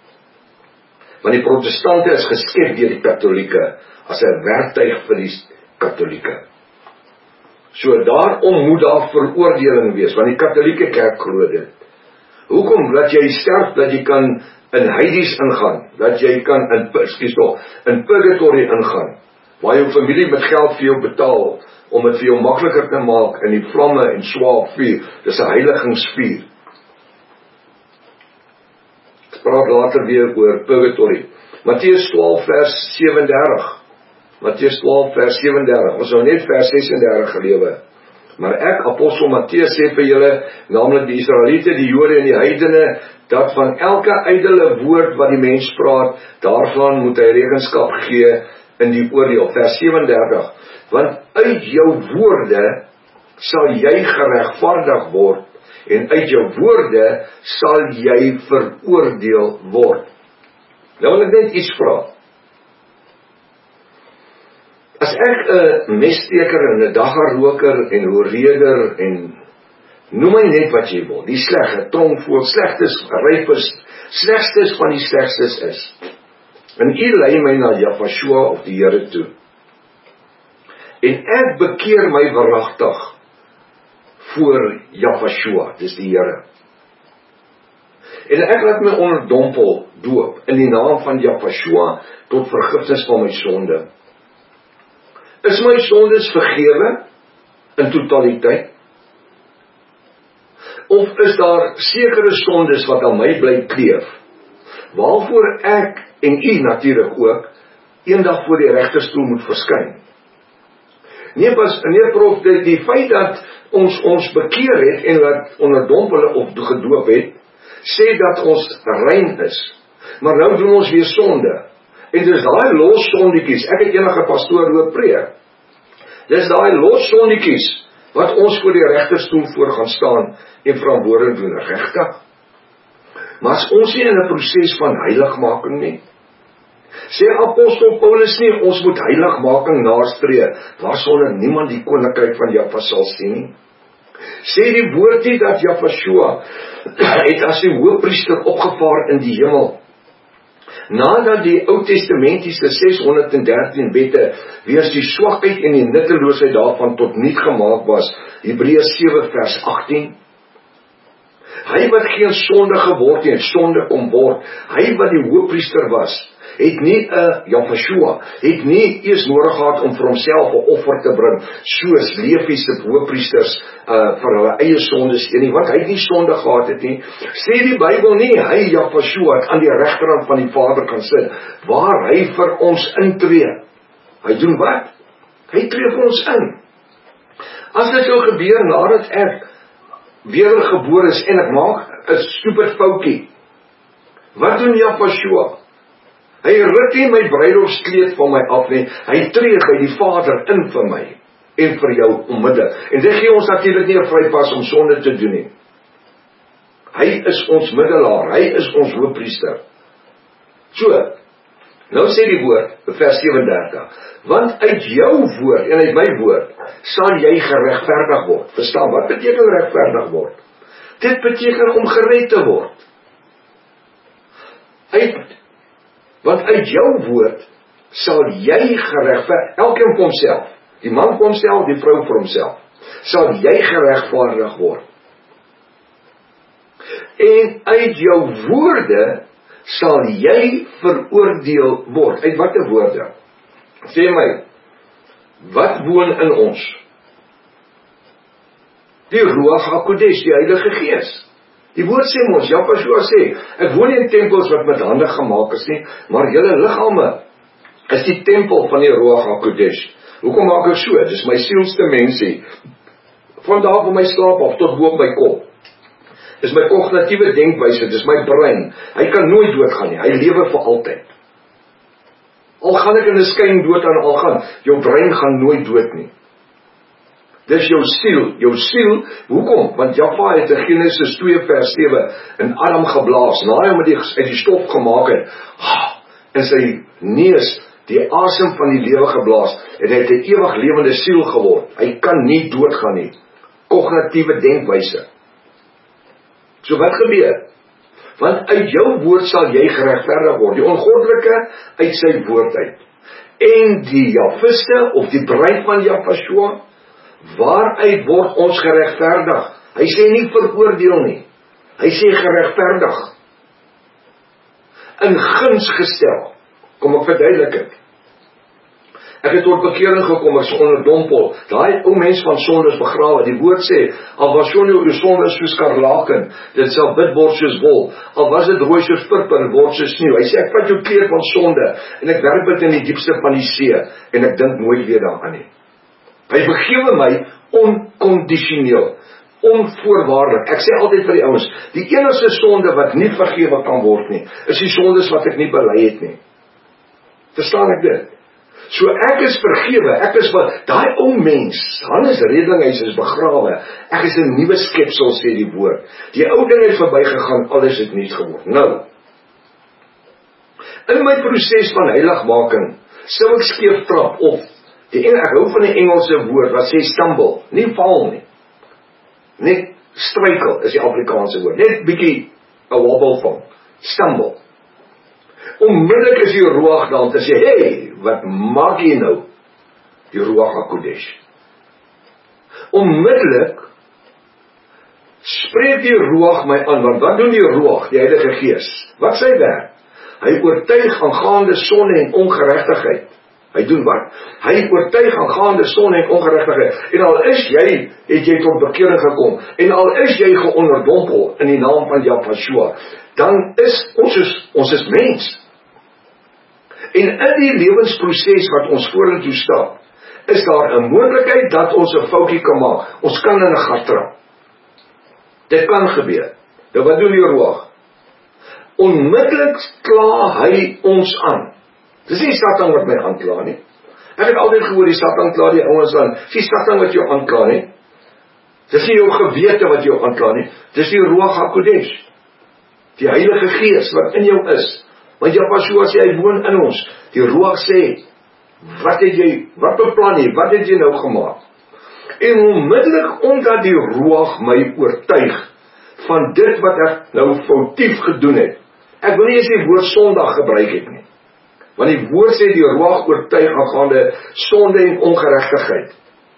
Want die protestante is geskep deur die katolieke, as 'n werktuig vir die katolieke. So daarom moet daar veroordeling wees, want die katolieke kerk glo dit. Hoekom? Dat jy sterf, dat jy kan in Hades ingaan, dat jy kan in, excuse toch, in purgatory ingaan. waar jou familie met geld vir jou betaal, om het vir jou makliker te maak in die vlamme en swaar vuur. Dis 'n heiligingsvuur. Ek praat later weer oor purgatory. Matteus twaalf vers sewe en dertig. Matteus twaalf vers sewe en dertig. Ons nou net vers ses en dertig gelewe. Maar ek, apostel Matteus, sê vir julle, naamlik die Israeliete, die Jode en die heidene, dat van elke ydelle woord wat die mens praat, daarvan moet hy rekenskap gee in die oordeel. Vers sewe en dertig. Want uit jou woorde sal jy geregverdig word, en uit jou woorde sal jy veroordeel word. Nou wil ek net iets vra. As ek 'n messteker en 'n daggaroker en 'n horeerder en noem my net wat jy wil, die slegte, tongvoel, slegtes, rypers, slegstes van die slegstes is, en u lei my na Jahweh of die Here toe, en ek bekeer my waaragtig voor Jahweh, dis die Here, en ek laat my onderdompel doop in die naam van Jahweh tot vergifnis van my sonde. Is my sondes vergewe in totaliteit? Of is daar sekere sondes wat aan my bly kleef, waarvoor ek en u natuurlik ook eendag voor die regterstoel moet verskyn? Nee, pas, nee prof, die, die feit dat ons ons bekeer het en wat onderdompel of gedoop het, sê dat ons rein is. Maar nou doen ons weer sonde. En dis daai los sondetjies, ek het enige pastoor hoor preek. Dis daai los sondetjies wat ons voor die regterstoel voor gaan staan en verantwoording doen, regtig. Maar as ons nie in 'n proses van heiligmaking nie, sê apostel Paulus nie, ons moet heiligmaking nastreef, waarsonder niemand die koninkryk van Jahweh sal sien nie. Sê die woord nie dat Jahweh het as die hoëpriester opgevaar in die hemel, nadat die Ou Testamentiese ses honderd en dertien wette weens die swakheid en die nutteloosheid daarvan tot niet gemaak was, Hebreërs sewe vers agttien. Hy wat geen sonde geword het, sonde kom word, hy wat die hoëpriester was, het nie 'n uh, Jahweh, het nie eers nodig gehad om vir homself 'n offer te bring, soos Lewiese hoëpriesters uh, vir hulle eie sondes nie, want hy het nie sonde gehad het nie. Sê die Bybel nie, hy Jahweh het aan die regterhand van die Vader kan sit, waar hy vir ons intree. Hy doen wat? Hy tree vir ons in. As dit sou gebeur nadat ek wedergebore is en ek maak 'n stupid foutjie, wat doen Jahweh? Hy ruk nie my bruilofskleed van my af nie, hy tree by die Vader in vir my, en vir jou onmiddellik. En dit gee ons natuurlik nie 'n vrypas om sonde te doen nie. Hy is ons middelaar, hy is ons hoëpriester. So, nou sê die woord, vers sewe en dertig, want uit jou woord, en uit my woord, sal jy geregverdig word. Verstaan, wat beteken regverdig word? Dit beteken om gered te word. Uit Want uit jou woord sal jy geregverdig, elkeen vir homself, die man vir homself, die vrou vir homself, sal jy geregverdig word. En uit jou woorde sal jy veroordeel word. Uit watter woorde? Sê my, wat woon in ons? Die Ruach HaKodesh, die Heilige Gees. Die woord sê ons, Jahweh sê, ek woon nie in tempels wat met hande gemaak is nie, maar julle liggame is die tempel van die Ruach HaKodesh. Hoekom maak ek so? Dis my sielsdimensie. Van daar van my slaap af tot bo op my kop. Dis my kognitiewe denkwyse, dis my brein. Hy kan nooit doodgaan nie, hy lewe vir altyd. Al gaan ek in 'n skyn dood aan al gaan, jou brein gaan nooit dood nie. Dis jou siel, jou siel, hoekom? Want Jahweh het in Genesis twee vers sewe in Adam geblaas, na hy hom uit die, uit die stof gemaak het, in sy neus die asem van die lewe geblaas, en hy het 'n ewig lewende siel geword. Hy kan nie doodgaan nie. Kognitiewe denkwyse. So wat gebeur? Want uit jou woord sal jy geregverdig word, die ongoddelike uit sy woord uit. En die Jahwiste, of die bruid van Jahweh, waaruit word ons geregverdig? Hy sê nie veroordeel nie, hy sê geregverdig. In guns gestel. Kom ek verduidelik het. Ek het tot bekering gekom, ek is onderdompel. Daai ou mens van sonde is begrawe. Die woord sê, al was jou jou sonde soos skarlaken, dit sal wit word soos wol. Al was dit rooi soos purper, word soos sneeu. Hy sê, ek vat jou kleed van sonde, en ek werp dit in die diepste van die see, en ek dink nooit weer daaraan nie. Hy vergewe my onkondisioneel, onvoorwaardelik. Ek sê altyd vir die ouens, die enigste sonde wat nie vergewe kan word nie, is die sondes wat ek nie bely het nie. Verstaan ek dit? So ek is vergewe, ek is wat, daai ou mens, Hannes Redlinghuis is begrawe, ek is 'n nuwe skepsel, sê die woord. Die ou ding het verbygegaan, alles het nuut geword. Nou, in my proses van heiligmaking, sou ek skeef trap, of, die, ek hou van die Engelse woord, wat sê stumble, nie val nie, net struikel, is die Afrikaanse woord, net bietjie, 'n wobble van, stumble. Onmiddellik is die Ruach daar om te sê, hey, wat maak jy nou? Die Ruach HaKodesh. Onmiddellik spreek die Ruach my aan, want wat doen die Ruach, die Heilige Gees? Wat sy werk? Hy oortuig aangaande sonde en ongeregtigheid. Hy doen wat? Hy oortuig aangaande sonde en ongeregtigheid. En al is jy, het jy tot bekering gekom, en al is jy geonderdompel in die naam van Yahshua, dan is ons is, ons is mens. En in die lewensproses wat ons vorentoe stap, is daar 'n moontlikheid dat ons 'n foutjie kan maak. Ons kan in 'n gat trap. Dit kan gebeur. Nou wat doen die Ruach? Onmiddellik kla hy ons aan. Dis nie Satan wat my aankla nie. Ek het altyd gehoor die Satan kla die ouens aan. Dis nie Satan wat jou aankla nie. Dis nie jou gewete wat jou aankla nie. Dis die Ruach HaKodesh. Die Heilige Gees wat in jou is. Want Yahshua sê hy woon in ons. Die Ruach sê, wat het jy, wat beplan jy, wat het jy nou gemaak? En onmiddellik omdat die Ruach my oortuig van dit wat ek nou foutief gedoen het. Ek wil nie eens die woord sondag gebruik het nie. Want die woord sê die Ruach oortuig aangaande sonde en ongeregtigheid.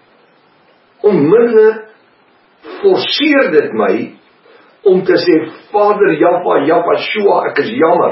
Onmiddellik forceer dit my om te sê, Vader Jahwa, Yahshua, ek is jammer.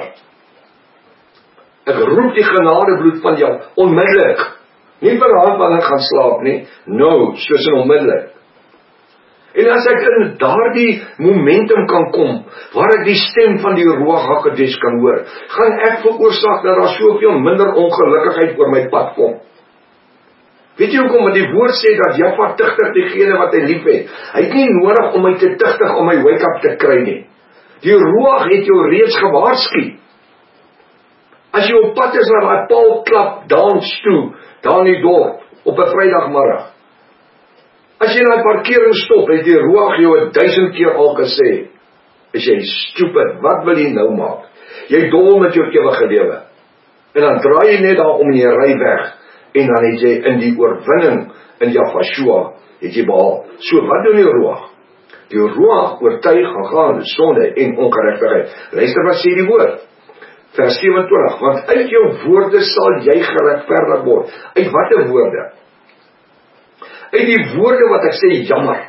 Ek roep die genadebloed van jou, onmiddellik. Nie vanavond wanneer ek gaan slaap nie, nou, soos in onmiddellik. En as ek in daardie momentum kan kom, waar ek die stem van die Ruach HaKodesh kan hoor, gaan ek veroorsaak dat daar soveel minder ongelukkigheid oor my pad kom. Weet jy hoekom? Want die woord sê dat Jahwa tigtig diegene wat hy lief het. Hy het nie nodig om my te tigtig om my wake-up te kry nie. Die Ruach het jou reeds gewaarsku. As jy op pad is na daai Paul Klap dans toe, daar in die dorp, op 'n Vrydagmiddag. As jy na die parkering stop, het die Ruach jou 'n duisend keer al gesê, is jy stupid, wat wil jy nou maak? Jy dol met jou ewige lewe. En dan draai jy net daar om en jy ry weg, en dan het jy in die oorwinning in Yahshua, het jy behaal. So, wat doen die Ruach? Die Ruach oortuig aangaande sonde en ongeregtigheid. Luister wat sê die woord. Vers sewenentwintig, want uit jou woorde sal jy geregverdig word. Uit watter woorde? Uit die woorde wat ek sê, jammer.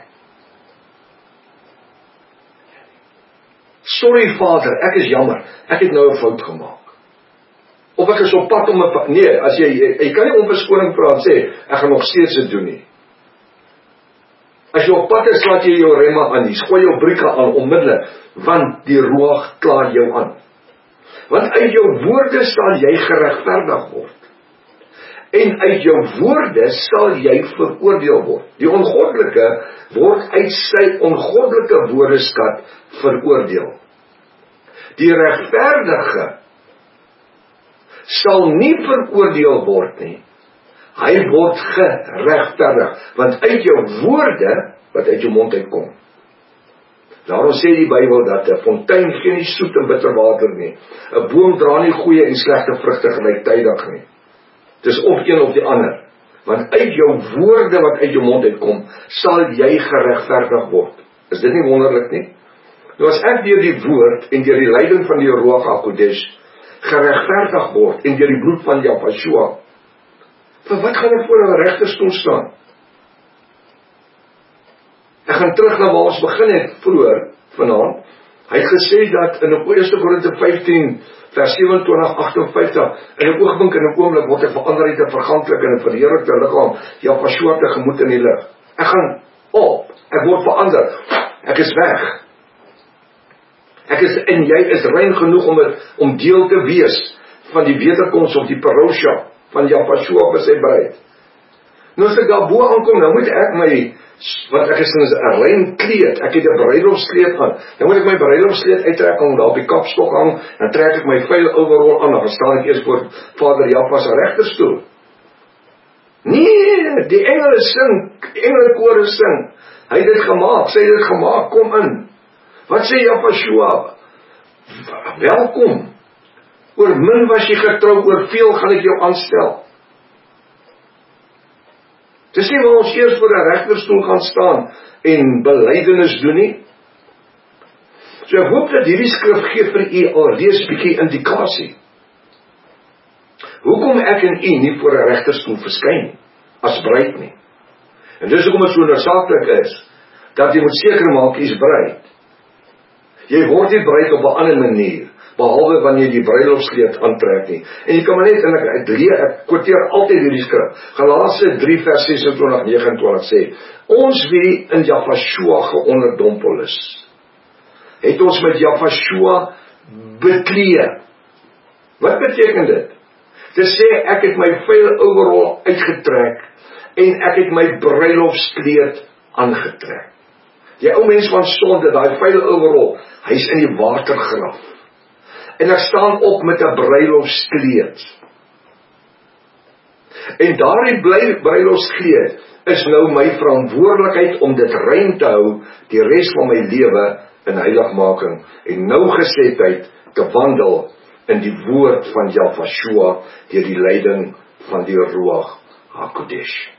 Sorry Vader, ek is jammer, ek het nou 'n fout gemaak. Of ek is op pad om 'n, nee, as jy, jy kan nie om verskoning vra en sê, ek gaan nog steeds dit doen nie. As jy op pad is, laat jy jou remme aan, jy gooi jou brieke aan onmiddellik, want die Ruach kla jou aan. Want uit jou woorde sal jy geregverdig word. En uit jou woorde sal jy veroordeel word. Die ongoddelike word uit sy ongoddelike woordeskat veroordeel. Die regverdige sal nie veroordeel word nie. Hy word geregverdig, want uit jou woorde, wat uit jou mond uitkom. Daarom sê die Bybel dat 'n fontein geen nie soet en bitter water nie. 'n Boom dra nie goeie en slegte vrugte gelyktydig nie. Dis of een of die ander. Want uit jou woorde wat uit jou mond uitkom, sal jy geregverdig word. Is dit nie wonderlik nie? Nou as ek deur die woord en deur die leiding van die Ruach HaKodesh geregverdig word en deur die bloed van Yahshua, vir wat gaan ek voor 'n regterstoel staan? Ek gaan terug na waar ons begin het vroeër vanaand. Hy het gesê dat in Eerste Korinte vyftien vers sewe-en-twintig, agt-en-vyftig, in 'n oogwink en 'n oomblik word ek verander uit 'n verganklike en 'n verheerlikte liggaam, Jahweh tegemoet in die lig. Ek gaan op, ek word verander, ek is weg. Ek is, en jy is rein genoeg om, het, om deel te wees van die wederkoms of die parousia van Jahweh by sy bruid. Nou as ek daarbo aankom, nou moet ek my, wat ek is in 'n rein kleed, ek het 'n bruilofskleed aan, nou moet ek my bruilofskleed uittrek, om daar op die kapstok hang, dan trek ek my vuil overall aan, dan staan ek eers voor Vader Jahweh se regterstoel. Nee, die engele sing, die engelekore sing, hy het dit gemaak, sy het dit gemaak, kom in. Wat sê Jahweh? Welkom. Oor min was jy getrou, oor veel gaan ek jou aanstel. Dis nie waar ons eers voor 'n regterstoel gaan staan en belydenis doen nie. So ek hoop dat hierdie skrif gee vir u alreeds 'n bietjie indikasie. Hoekom ek en u nie voor 'n regterstoel verskyn as bruid nie. En dis hoekom dit so noodsaaklik is dat jy moet seker maak jy is bruid. Jy word nie bruid op 'n ander manier, behalwe wanneer jy die bruilofskleed aantrek nie. En jy kan maar net, en ek, ek leer, ek quoteer altyd hierdie skrif, Galasië drie vers ses-en-twintig, nege-en-twintig sê, ons wie in Jahweh geonderdompel is, het ons met Jahweh beklee. Wat beteken dit? Dit sê, ek het my vuil overall uitgetrek, en ek het my bruilofskleed aangetrek. Die ou mens van sonde, daai vuil overall, hy is in die watergraf. En ek staan op met 'n bruilofskleed. En daardie bruilofskleed is nou my verantwoordelikheid om dit rein te hou die res van my lewe in heiligmaking en nougesetheid te wandel in die woord van Jahweh deur die leiding van die Ruach HaKodesh.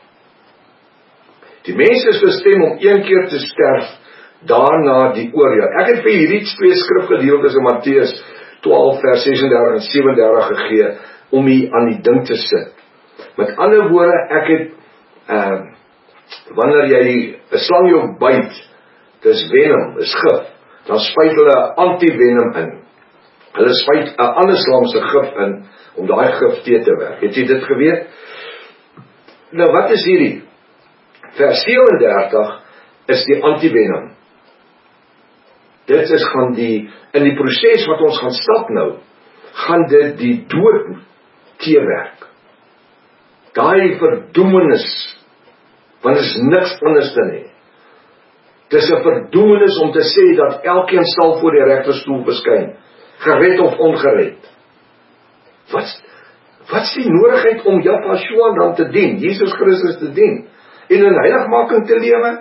Die mens is bestem om een keer te sterf, daarna die oordeel. Ek het vir hierdie twee skrifgedeeltes in Matteus twaalf vers ses-en-dertig en sewe-en-dertig gegee, om hier aan die ding te sit. Met ander woorde, ek het, uh, wanneer jy 'n slang jou byt, dis venom, dis gif, dan spuit hulle antivenom in. Hulle spuit 'n ander slang se gif in, om daai gif te te werk. Het jy dit geweet? Nou, wat is hierdie? Vers sewe-en-dertig is die antivenom. Dit is gaan die, in die proses wat ons gaan stap nou, gaan dit die dood teewerk. Daai verdoemenis, want dit is niks anders dan nie. Dit is 'n verdoemenis om te sê dat elkeen sal voor die regterstoel verskyn, gered of ongered. Wat, wat is die nodigheid om Jahweh dan te dien, Jesus Christus te dien, en in heiligmaking te lewe?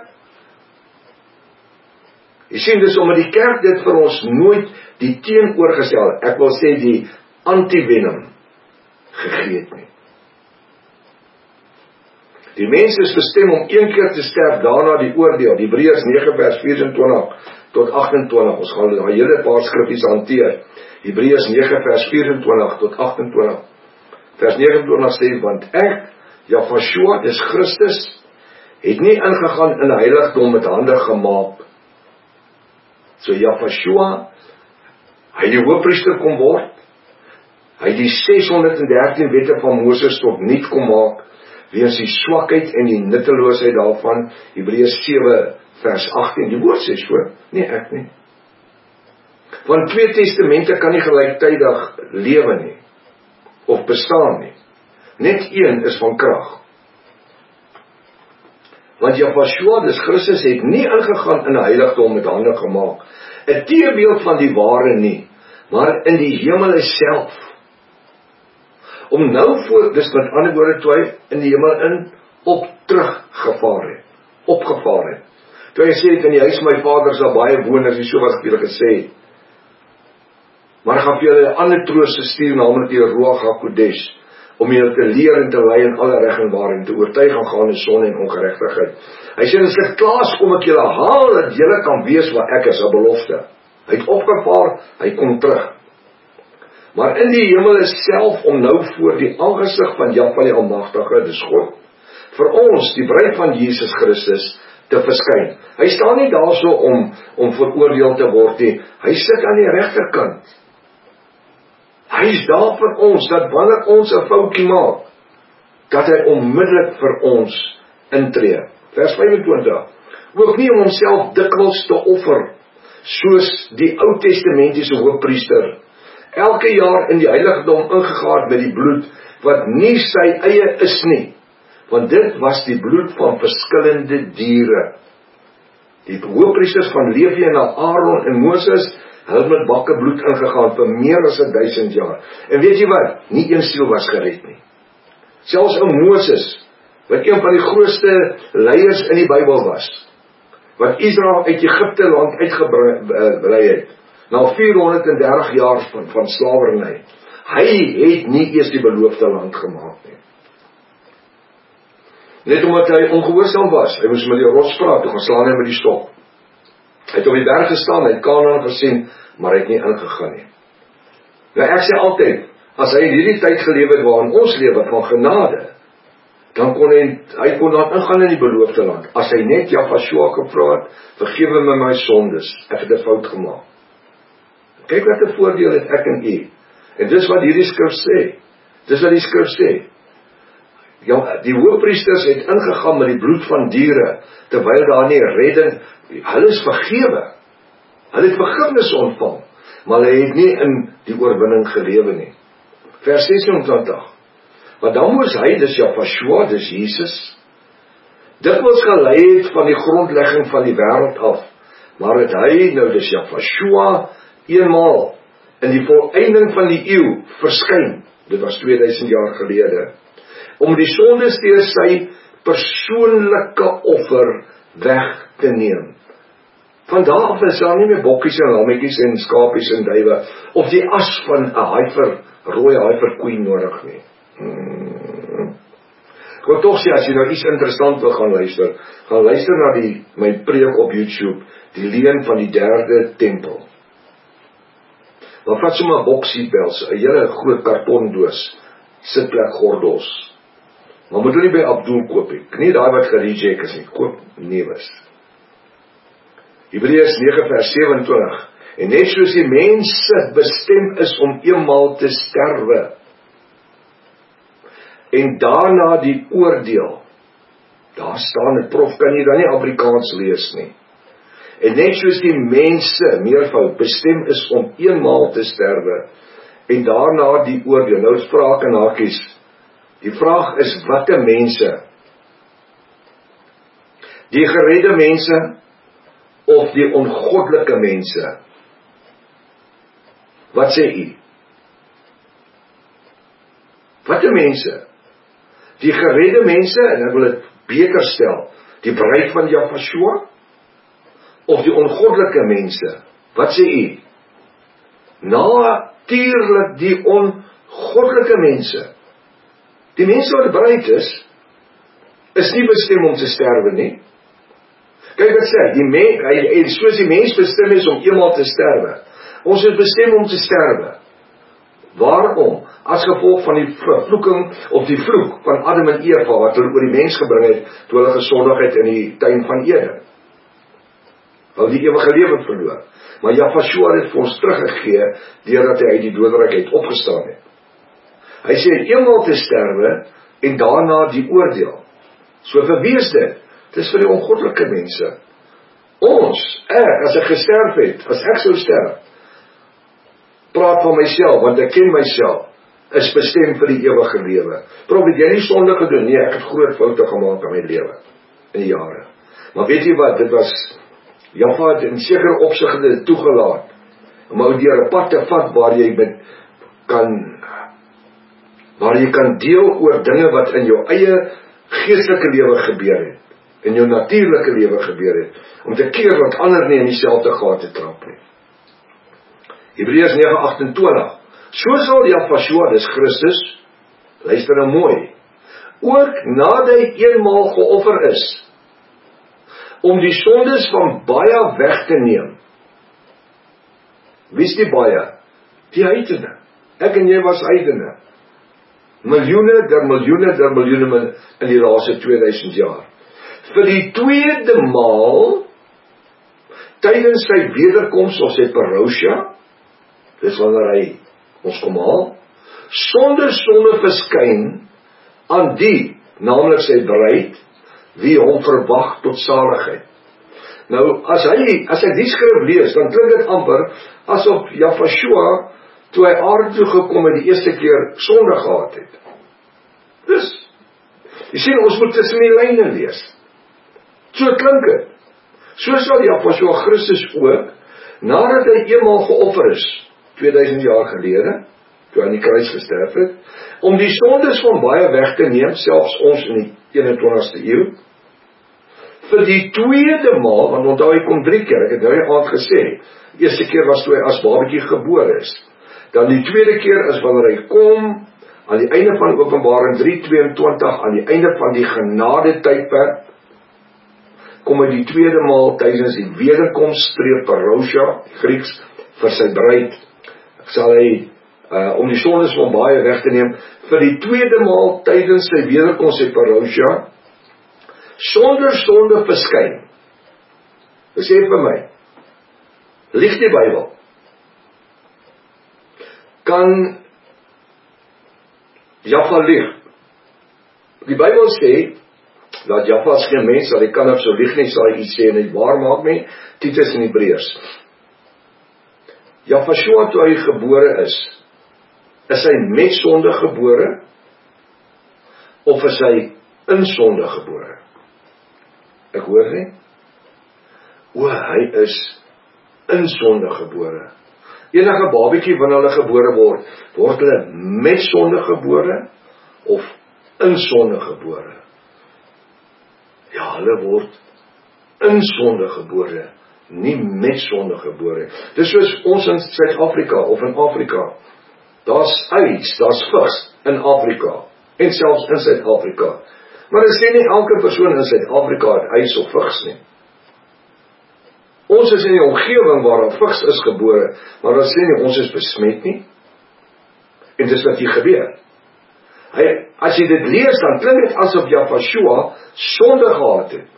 Jy sien, dis omdat die kerk dit vir ons nooit die teenoorgestel, ek wil sê die antivenom, gegee het nie. Die mens is bestem om een keer te sterf, daarna die oordeel. Hebreërs nege vers vyf-en-twintig tot agt-en-twintig. Ons gaan daai hele paar skriffies hanteer. Hebreërs nege vers vyf-en-twintig tot agt-en-twintig. Vers nege-en-twintig sê, want ek, Jahweh, dis Christus, het nie ingegaan in 'n heiligdom met hande gemaak. So Jahweh, hy die hoofpriester kom word, hy die seshonderddertien wette van Moses tot niet kom maak, weens die swakheid en die nutteloosheid daarvan, Hebreërs sewe vers agttien, die woord sê so, nie ek nie. Want twee testamente kan nie gelyktydig lewe nie, of bestaan nie. Net een is van krag. Want Jahweh, dis Christus, het nie ingegaan in 'n heiligdom met hande gemaak, 'n teebeeld van die ware nie, maar in die hemel self. Om nou voor, dis met ander woorde toe hy in die hemel in, op teruggevaar het, opgevaar het. Toe hy sê, in die huis my vader sal baie woon, as hy so wat vir julle gesê, maar ek gaan vir julle 'n ander trooster stuur, naamlik die Ruach HaKodesh, om julle te leer en te lei in alle reg en waarheid, te oortuig van gaan en sonde en ongeregtigheid. Hy sê, as ek klaas kom ek julle haal, dat julle kan weet wat ek is, 'n belofte. Hy het opgevaar, hy kom terug. Maar in die hemel is self, om nou voor die aangesig van Jahweh die Almagtige, dis God, vir ons, die bruid van Jesus Christus, te verskyn. Hy staan nie daarso om, om veroordeel te word nie. Hy sit aan die regterkant. Hy is daar vir ons, dat wanneer ons 'n foutjie maak, dat hy onmiddellik vir ons intree. Vers vyf-en-twintig. Ook nie om homself dikwels te offer, soos die Ou Testamentiese hoofpriester, elke jaar in die heiligdom ingegaan met die bloed, wat nie sy eie is nie, want dit was die bloed van verskillende diere. Die hoofpriesters van Levi en Aaron en Moses, hulle met bakke bloed ingegaan vir meer as een duisend jaar. En weet jy wat? Nie een siel was gered nie. Selfs ou Moses, wat een van die grootste leiers in die Bybel was, wat Israel uit Egipte land uitgebrei het, na vierhonderd en dertig jaar van, van slavernij, hy het nie eers die beloofde land gemaak nie. Net omdat hy ongehoorsaam was, hy moes met die rots praat, toe gaan slaan hy met die stok. Hy het op die berg gestaan, hy het Kanaan gesien, maar hy het nie ingegaan nie. Nou ek sê altyd, as hy in hierdie tyd geleef het waarin ons lewe van genade, dan kon hy, hy kon dan ingaan in die beloofde land. As hy net Jahshua gevra het, vergewe my my sondes, ek het 'n fout gemaak. Kyk wat 'n voordeel het ek en u. En dis wat hierdie skrif sê. Dis wat die skrif sê. Ja, die hoofpriesters het ingegaan met die bloed van diere, terwyl daar nie redding, hulle is vergewe. Hulle het vergifnis ontvang, maar hulle het nie in die oorwinning gelewe nie. Vers ses-en-twintig. Maar dan moes hy, dis Jahshua, dis Jesus, dikwels gelei het van die grondlegging van die wêreld af, maar het hy, nou dis Jahshua, eenmaal in die volëinding van die eeu verskyn, dit was tweeduisend jaar gelede, om die sondes deur sy persoonlike offer weg te neem. Van daar af is daar nie meer bokkies en lammetjies en skapies en duwe, of die as van 'n haiver, rooi haiverkoei nodig nie. Hmm. Ek wil toch sê, as jy nou iets interessant wil gaan luister, gaan luister na die, my preek op YouTube, die leuen van die derde tempel. Dan vat sommer boksiebels, 'n hele groot kartondoos, sitplek gordels. Maar moet hulle nie by Abdul koop nie, nie daai wat gereject is nie, koop nuus. Hebreërs nege vers sewe-en-twintig. En net soos die mense bestem is om eenmaal te sterwe, en daarna die oordeel, daar staan het, prof kan jy dan nie Afrikaans lees nie, en net soos die mense, meervoud, bestem is om eenmaal te sterwe, en daarna die oordeel. Nou is vraag en hakies, die vraag is, watte mense? Die geredde mense, of die ongoddelike mense? Wat sê u? Watte mense? Die geredde mense, en ek wil het beter stel, die bruid van Jahshua, of die ongoddelike mense? Wat sê u? Natuurlijk die ongoddelike mense. Die mense wat bruid is, is nie bestem om te sterwe nie. Kyk wat sê, die mens, hy, soos die mens bestem is om eenmaal te sterwe, ons is bestem om te sterwe. Waarom? As gevolg van die vervloeking, of die vloek van Adam en Eva, wat hulle oor die mens gebring het, toe hulle gesondig het in die tuin van Eden. Hulle die ewige lewe verloor. Maar Jahshua het vir ons teruggegee, deurdat hy uit die doderyk het opgestaan het. Hy sê, eenmaal te sterwe, en daarna die oordeel. So vir wie is dit? Dit is vir die ongoddelike mense. Ons, ek, as ek gesterf het, as ek sou sterf, praat van myself, want ek ken myself, is bestem vir die ewige lewe. Prof, het jy nie sonde gedoen? Nee, ek het groot foute gemaak in my lewe, in die jare. Maar weet jy wat, dit was, Jahshua het in sekere opsigte toegelaat, om ou deur 'n pad te vat, waar jy met, kan, waar jy kan deel oor dinge wat in jou eie geestelike lewe gebeur het, in jou natuurlike lewe gebeur het, om te keer wat ander nie in dieselfde gate trap nie. Hebreërs nege agt-en-twintig. So sal Jahshua, dis Christus, luister nou mooi, ook nadat hy eenmaal geoffer is, om die sondes van baie weg te neem. Wie is die baie? Die heidene. Ek en jy was heidene. Miljoene der miljoene der miljoene in die laaste tweeduisend jaar. vir die tweede maal, tydens sy wederkoms of sy parousia, dis wanneer hy ons kom haal, sonder sonde verskyn aan die, naamlik sy bruid, wie hom verwag tot saligheid. Nou, as hy, as hy die skrif lees, dan klink dit amper, asof Jafashua, toe hy aarde toe gekom het, die eerste keer sonde gehad het. Dus, jy sien, ons moet tussen die lyne lees. So klink het. So sal Jafashua Christus ook, nadat hy eenmaal geoffer is, tweeduisend jaar gelede, toe hy aan die kruis gesterf het, om die sondes van baie weg te neem, selfs ons in die eenentwintigste eeu, vir die tweede maal, want onthou hy kom drie keer, ek het nou die aand gesê, die eerste keer was toe hy as babatjie gebore is, dan die tweede keer is wanneer hy kom, aan die einde van Openbaring drie tweeëntwintig, aan die einde van die genade tydperk, kom hy die tweede maal tydens die wederkoms, streep parousia, Grieks, vir sy bruid, sal hy, uh, om die sondes van baie weg te neem, vir die tweede maal tydens sy wederkoms, sy parousia, sonder sonde verskyn. Dus sê vir my, lieg die Bybel, kan Jaffa lieg? Die Bybel sê, dat Jaffa is geen mens, dat hy kan op so lieg nie, sal hy iets sê, en hy waar maak nie, Titus en Hebreërs. Jafashua, toe hy gebore is, is hy met sonde gebore, of is hy in sonde gebore? Ek hoor nie. O, hy is in sonde gebore. Enige babietjie wanneer hulle gebore word, word hulle met sonde gebore, of in sonde gebore? Ja, hulle word in sonde gebore, nie met sonde gebore. Dis soos ons in Suid-Afrika, of in Afrika, daar's uits, daar's vigs in Afrika, en selfs in Suid-Afrika. Maar dit sê nie elke persoon in Suid-Afrika het uits of vigs nie. Ons is in die omgewing waar daar vigs is gebore, maar dit sê nie ons is besmet nie. En dis wat hier gebeur. Hy, as jy dit lees, dan klink dit asof Jafashua sonde gehad het.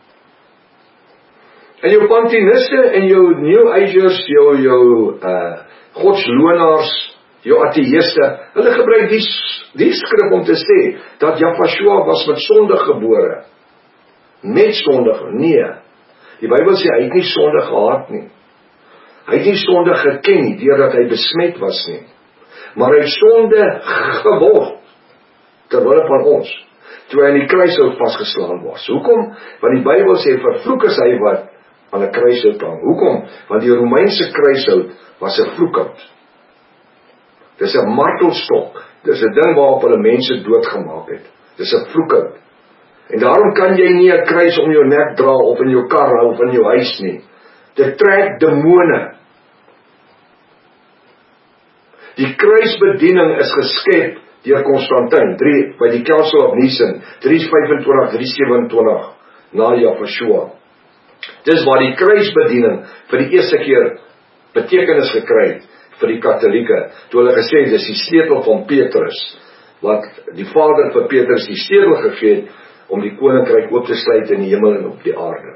En jou pantiniste en jou New Agers, jou, jou uh, godslonaars, jou atheïste, hulle gebruik die, die skrif om te sê, dat Jafashua was met sonde gebore. Met sonde, nee. Die Bybel sê, hy het nie sonde gehad nie. Hy het nie sonde geken nie, deurdat hy besmet was nie. Maar hy het sonde geword, terwille van ons, toe hy aan die kruishout vasgeslaan was. Hoekom? Want die Bybel sê, vervloek is hy wat aan die kruishout hang. Hoekom? Want die Romeinse kruishout was 'n vloekhout. Dis 'n martelstok. Dis 'n ding waarop hulle mense doodgemaak het. Dis 'n vloekhout. En daarom kan jy nie 'n kruis om jou nek dra, of in jou kar hou, of in jou huis nie. Dit trek demone. Die kruisbediening is geskep deur Konstantin, drie, by die Council of Nicene, drie vyfentwintig, drie sewenentwintig, na Jafashua. Dis waar die kruisbediening vir die eerste keer betekenis gekry het vir die Katolieke, toe hulle gesê het, dis die sleutel van Petrus, wat die Vader vir Petrus die sleutel gegee het, om die koninkryk oop te sluit in die hemel en op die aarde.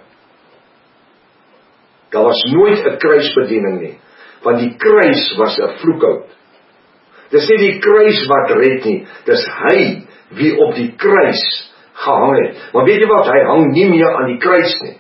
Daar was nooit 'n kruisbediening nie, want die kruis was 'n vloekhout. Dis nie die kruis wat red nie, dis hy wie op die kruis gehang het. Maar weet jy wat, hy hang nie meer aan die kruis nie.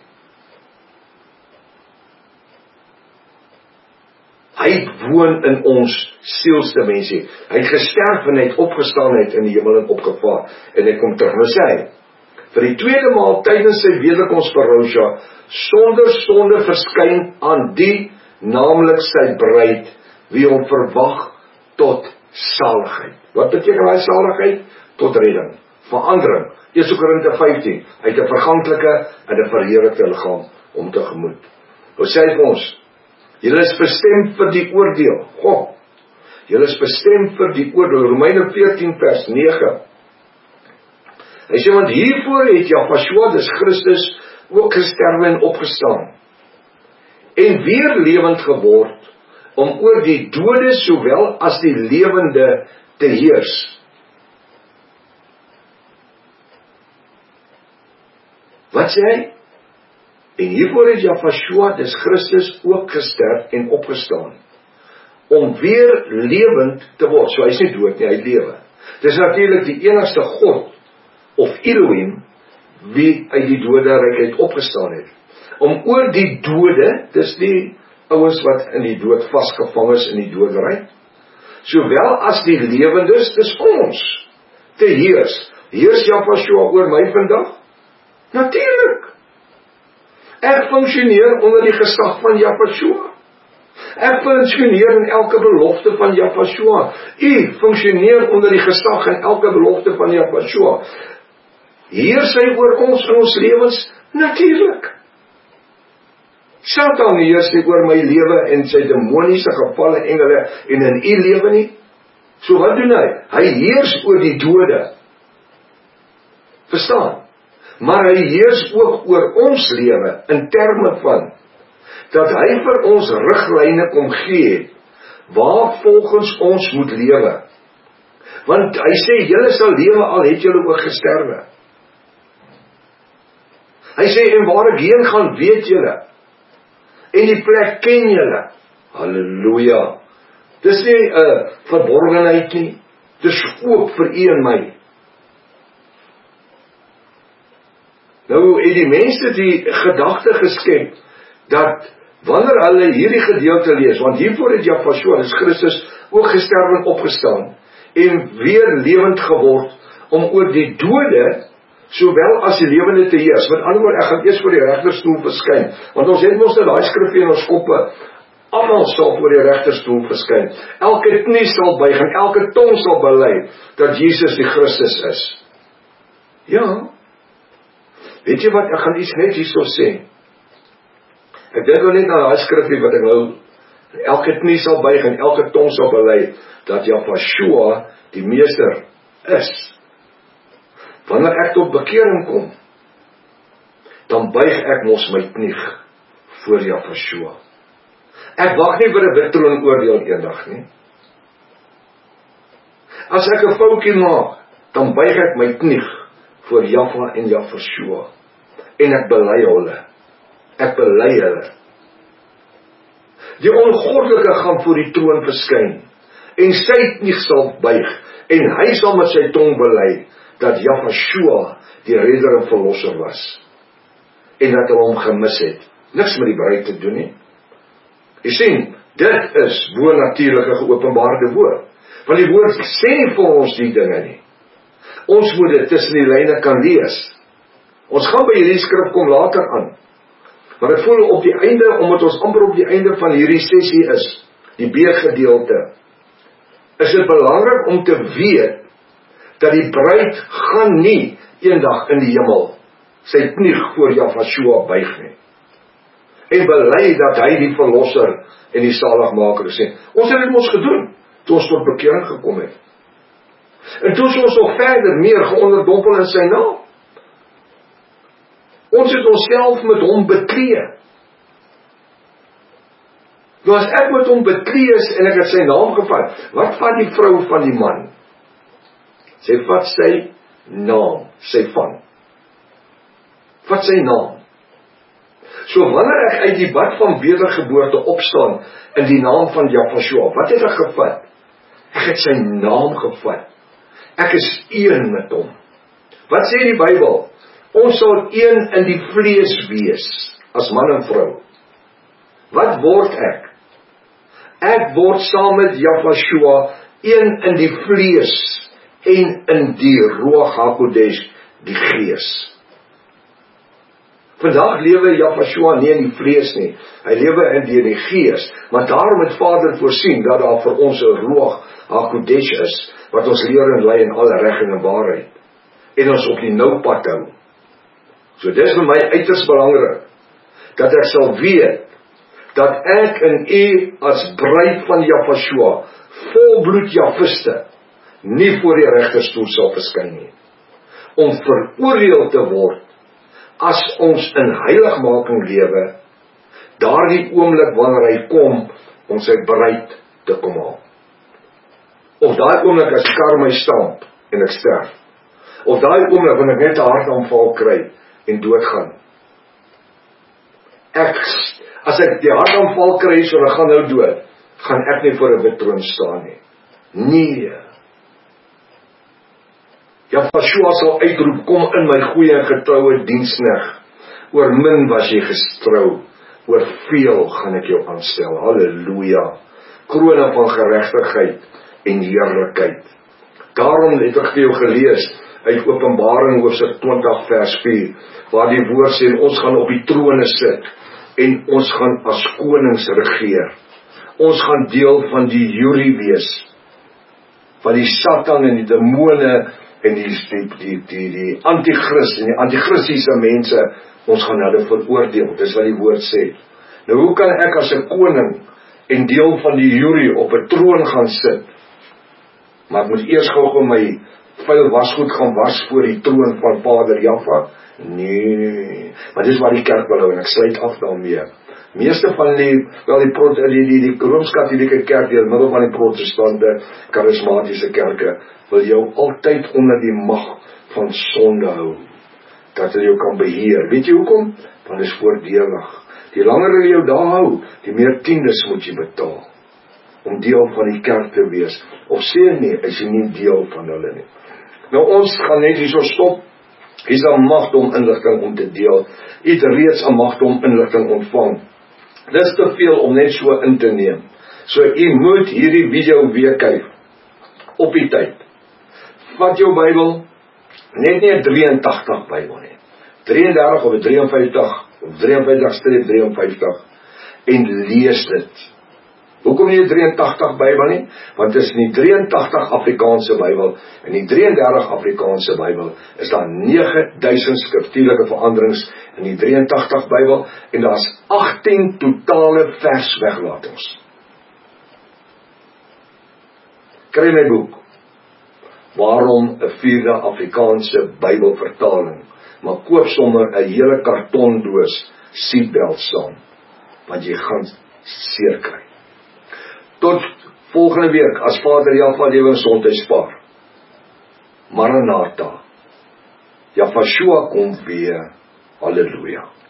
Hy woon in ons sielsste mensie. Hy het gesterf en hy het opgestaan, hy het in die hemel en opgevaar, en hy kom terug. Nou sê hy, vir die tweede maal tydens sy wederkoms parousia, sonder sonde verskyn aan die, naamlik sy bruid, wie hom verwag tot saligheid. Wat beteken hy saligheid? Tot redding, verandering. Eerste Korinte vyftien, uit 'n verganklike en 'n verheerlikte liggaam om tegemoet. Nou sê hy vir ons, julle is bestem vir die oordeel. God, julle is bestem vir die oordeel. Romeine veertien vers nege. Hy sê, want hiervoor het Jafashua, dis Christus, ook gesterwe en opgestaan, en weer lewend geword, om oor die dode sowel as die lewende te heers. Wat sê hy? En hiervoor het Jahweh, dis Christus, ook gesterf en opgestaan, om weer lewend te word. So hy is nie dood nie, hy lewe. Dis natuurlik die enigste God, of Elohim, wie uit die doderyk uit opgestaan het. Om oor die dode, dis die ouens wat in die dood vasgevang is in die doderyk, sowel as die lewendes, dis ons, te heers. Heers Jahweh oor my vandag? Natuurlik. Ek funksioneer onder die gesag van Jahweh. Ek funksioneer in elke belofte van Jahweh. U funksioneer onder die gesag en elke belofte van Jahweh. Heers hy oor ons in ons lewens? Natuurlik. Satan heers hy oor my lewe en sy demoniese gevalle engele en in u lewe nie? So wat doen hy? Hy heers oor die dode. Verstaan? Maar hy heers ook oor ons lewe in terme van dat hy vir ons riglyne kom gee waar volgens ons moet lewe. Want hy sê julle sal lewe al het julle ook gesterwe. Hy sê en waar ek heen gaan weet julle en die plek ken julle. Halleluja. Dis nie 'n uh, verborgenheid nie. Dis oop vir u en my. Nou het die mense die gedagte geskep dat wanneer hulle hierdie gedeelte lees, want hiervoor het Jahweh, dis Christus, ook gesterf en opgestaan en weer lewend geword om oor die dode sowel as die lewende te heers. Met ander woorde, ek gaan eers voor die regterstoel verskyn, want ons het mos nou daai skrif in ons koppe, almal sal voor die regterstoel verskyn. Elke knie sal buig en elke tong sal bely dat Jesus die Christus is. Ja. Weet jy wat, ek gaan iets net hierso sê. Ek dink nou net aan daai skrifgie wat ek nou, elke knie sal buig en elke tong sal bely dat Jahweh die meester is. Wanneer ek tot bekering kom, dan buig ek mos my knie voor Jahweh. Ek wag nie vir 'n wittroon oordeel eendag nie. As ek 'n foutjie maak, dan buig ek my knie voor Jahweh en Jahweh. En ek bely hulle. Ek bely hulle. Die ongoddelike gaan voor die troon verskyn, en sy knie sal buig, en hy sal met sy tong bely, dat Jahweh die redder en verlosser was, en dat hy hom gemis het. Niks met die bruid te doen nie. Jy sien, dit is bo-natuurlike geopenbaarde woord, want die woord sê nie vir ons die dinge nie. Ons moet dit tussen die lyne kan lees. Ons gaan by hierdie skrif kom later aan, maar ek voel op die einde, omdat ons amper op die einde van hierdie sessie is, die B-gedeelte, is dit belangrik om te weet, dat die bruid gaan nie eendag in die hemel sy knie voor Jahweh buig nie, en bely dat hy die verlosser en die saligmaker is. Ons het dit mos gedoen, toe ons tot bekering gekom het. En toe is ons nog verder meer geonderdompel in sy naam. Ons het onsself met hom beklee. Nou as ek met hom beklee is en ek het sy naam gevat, wat vat die vrou van die man? Sy vat sy naam, sy van. Vat sy naam. So wanneer ek uit die bad van wedergeboorte opstaan in die naam van Jahweh, wat het ek gevat? Ek het sy naam gevat. Ek is een met hom. Wat sê die Bybel? Ons sal een in die vlees wees, as man en vrou. Wat word ek? Ek word saam met Jahweh een in die vlees en in die Ruach HaKodesh, die Gees. Vandag lewe Jahweh nie in die vlees nie, hy lewe in die, die Gees, maar daarom het Vader voorsien dat daar vir ons 'n Ruach HaKodesh is, wat ons leer en lei in alle reg en waarheid, en ons op die nou pad hou. So dis vir my uiters belangrik, dat ek sal weet, dat ek en u as bruid van Jahweh, volbloed Jahwiste, nie voor die regterstoel sal verskyn nie, om veroordeel te word, as ons in heiligmaking lewe, daardie oomblik wanneer hy kom, om sy bruid te kom haal. Of daai oomblik as kar my stamp, en ek sterf. Of daai oomblik wanneer ek net 'n hartaanval kry, en doodgaan. Ek, as ek die hartaanval kry, so ek gaan nou dood, gaan ek nie voor 'n wit troon staan nie. Nee. Joshua sal uitroep, kom in my goeie en getroue diensknegt. Oor min was jy gestrou, oor veel gaan ek jou aanstel. Halleluja. Krone van geregtigheid en heerlikheid. Daarom het ek vir jou gelees uit Openbaring hoofstuk twintig vers vier, waar die woord sê, ons gaan op die trone sit en ons gaan as konings regeer. Ons gaan deel van die jury wees, van die Satan en die demone en die, die, die, die, die antichrist en die antichristiese mense, ons gaan hulle veroordeel, dis wat die woord sê. Nou hoe kan ek as 'n koning en deel van die jury op 'n troon gaan sit? Maar ek moet eers gou gou my vuil wasgoed gaan was voor die troon van Vader Jahwe? Nee, maar dis wat die kerk wil hou, en ek sluit af daarmee. Meeste van die, wel die, die, die, die Rooms-Katholieke kerk, deur middel van die protestante, charismatiese kerke, wil jou altyd onder die mag van sonde hou, dat hulle jou kan beheer. Weet jy hoekom? Want dit is voordelig. Die langer hulle jou daar hou, die meer tiendes moet jy betaal, om deel van die kerk te wees. Of sê nie, is jy nie deel van hulle nie. Nou ons gaan net hier so stop. Hier is 'n magte om inligting om te deel. Jy het reeds 'n magte om inligting ontvang. Dis te veel om net so in te neem. So jy moet hierdie video weer kyk, op die tyd. Vat jou Bybel, net nie 'n drieëntagtig Bybel nie. drieëndertig of 'n vyf drie of vyf drie vyf en lees dit. Hoekom nie 'n drieëntagtig Bybel nie? Want dit is in die drieëntagtig Afrikaanse Bybel, en die drieëndertig Afrikaanse Bybel is daar nege duisend skriftuurlike veranderings in die drieëntagtig Bybel, en daar is agttien totale versweglatings. Kry my boek, waarom 'n vierde Afrikaanse Bybelvertaling, maar koop sommer 'n hele kartondoos seatbelt saam, want jy gaan seer kry. Tot volgende week, as Vader Jahwe lewe en gesondheid spaar. Maranatha. Yahshua kom weer. Halleluja.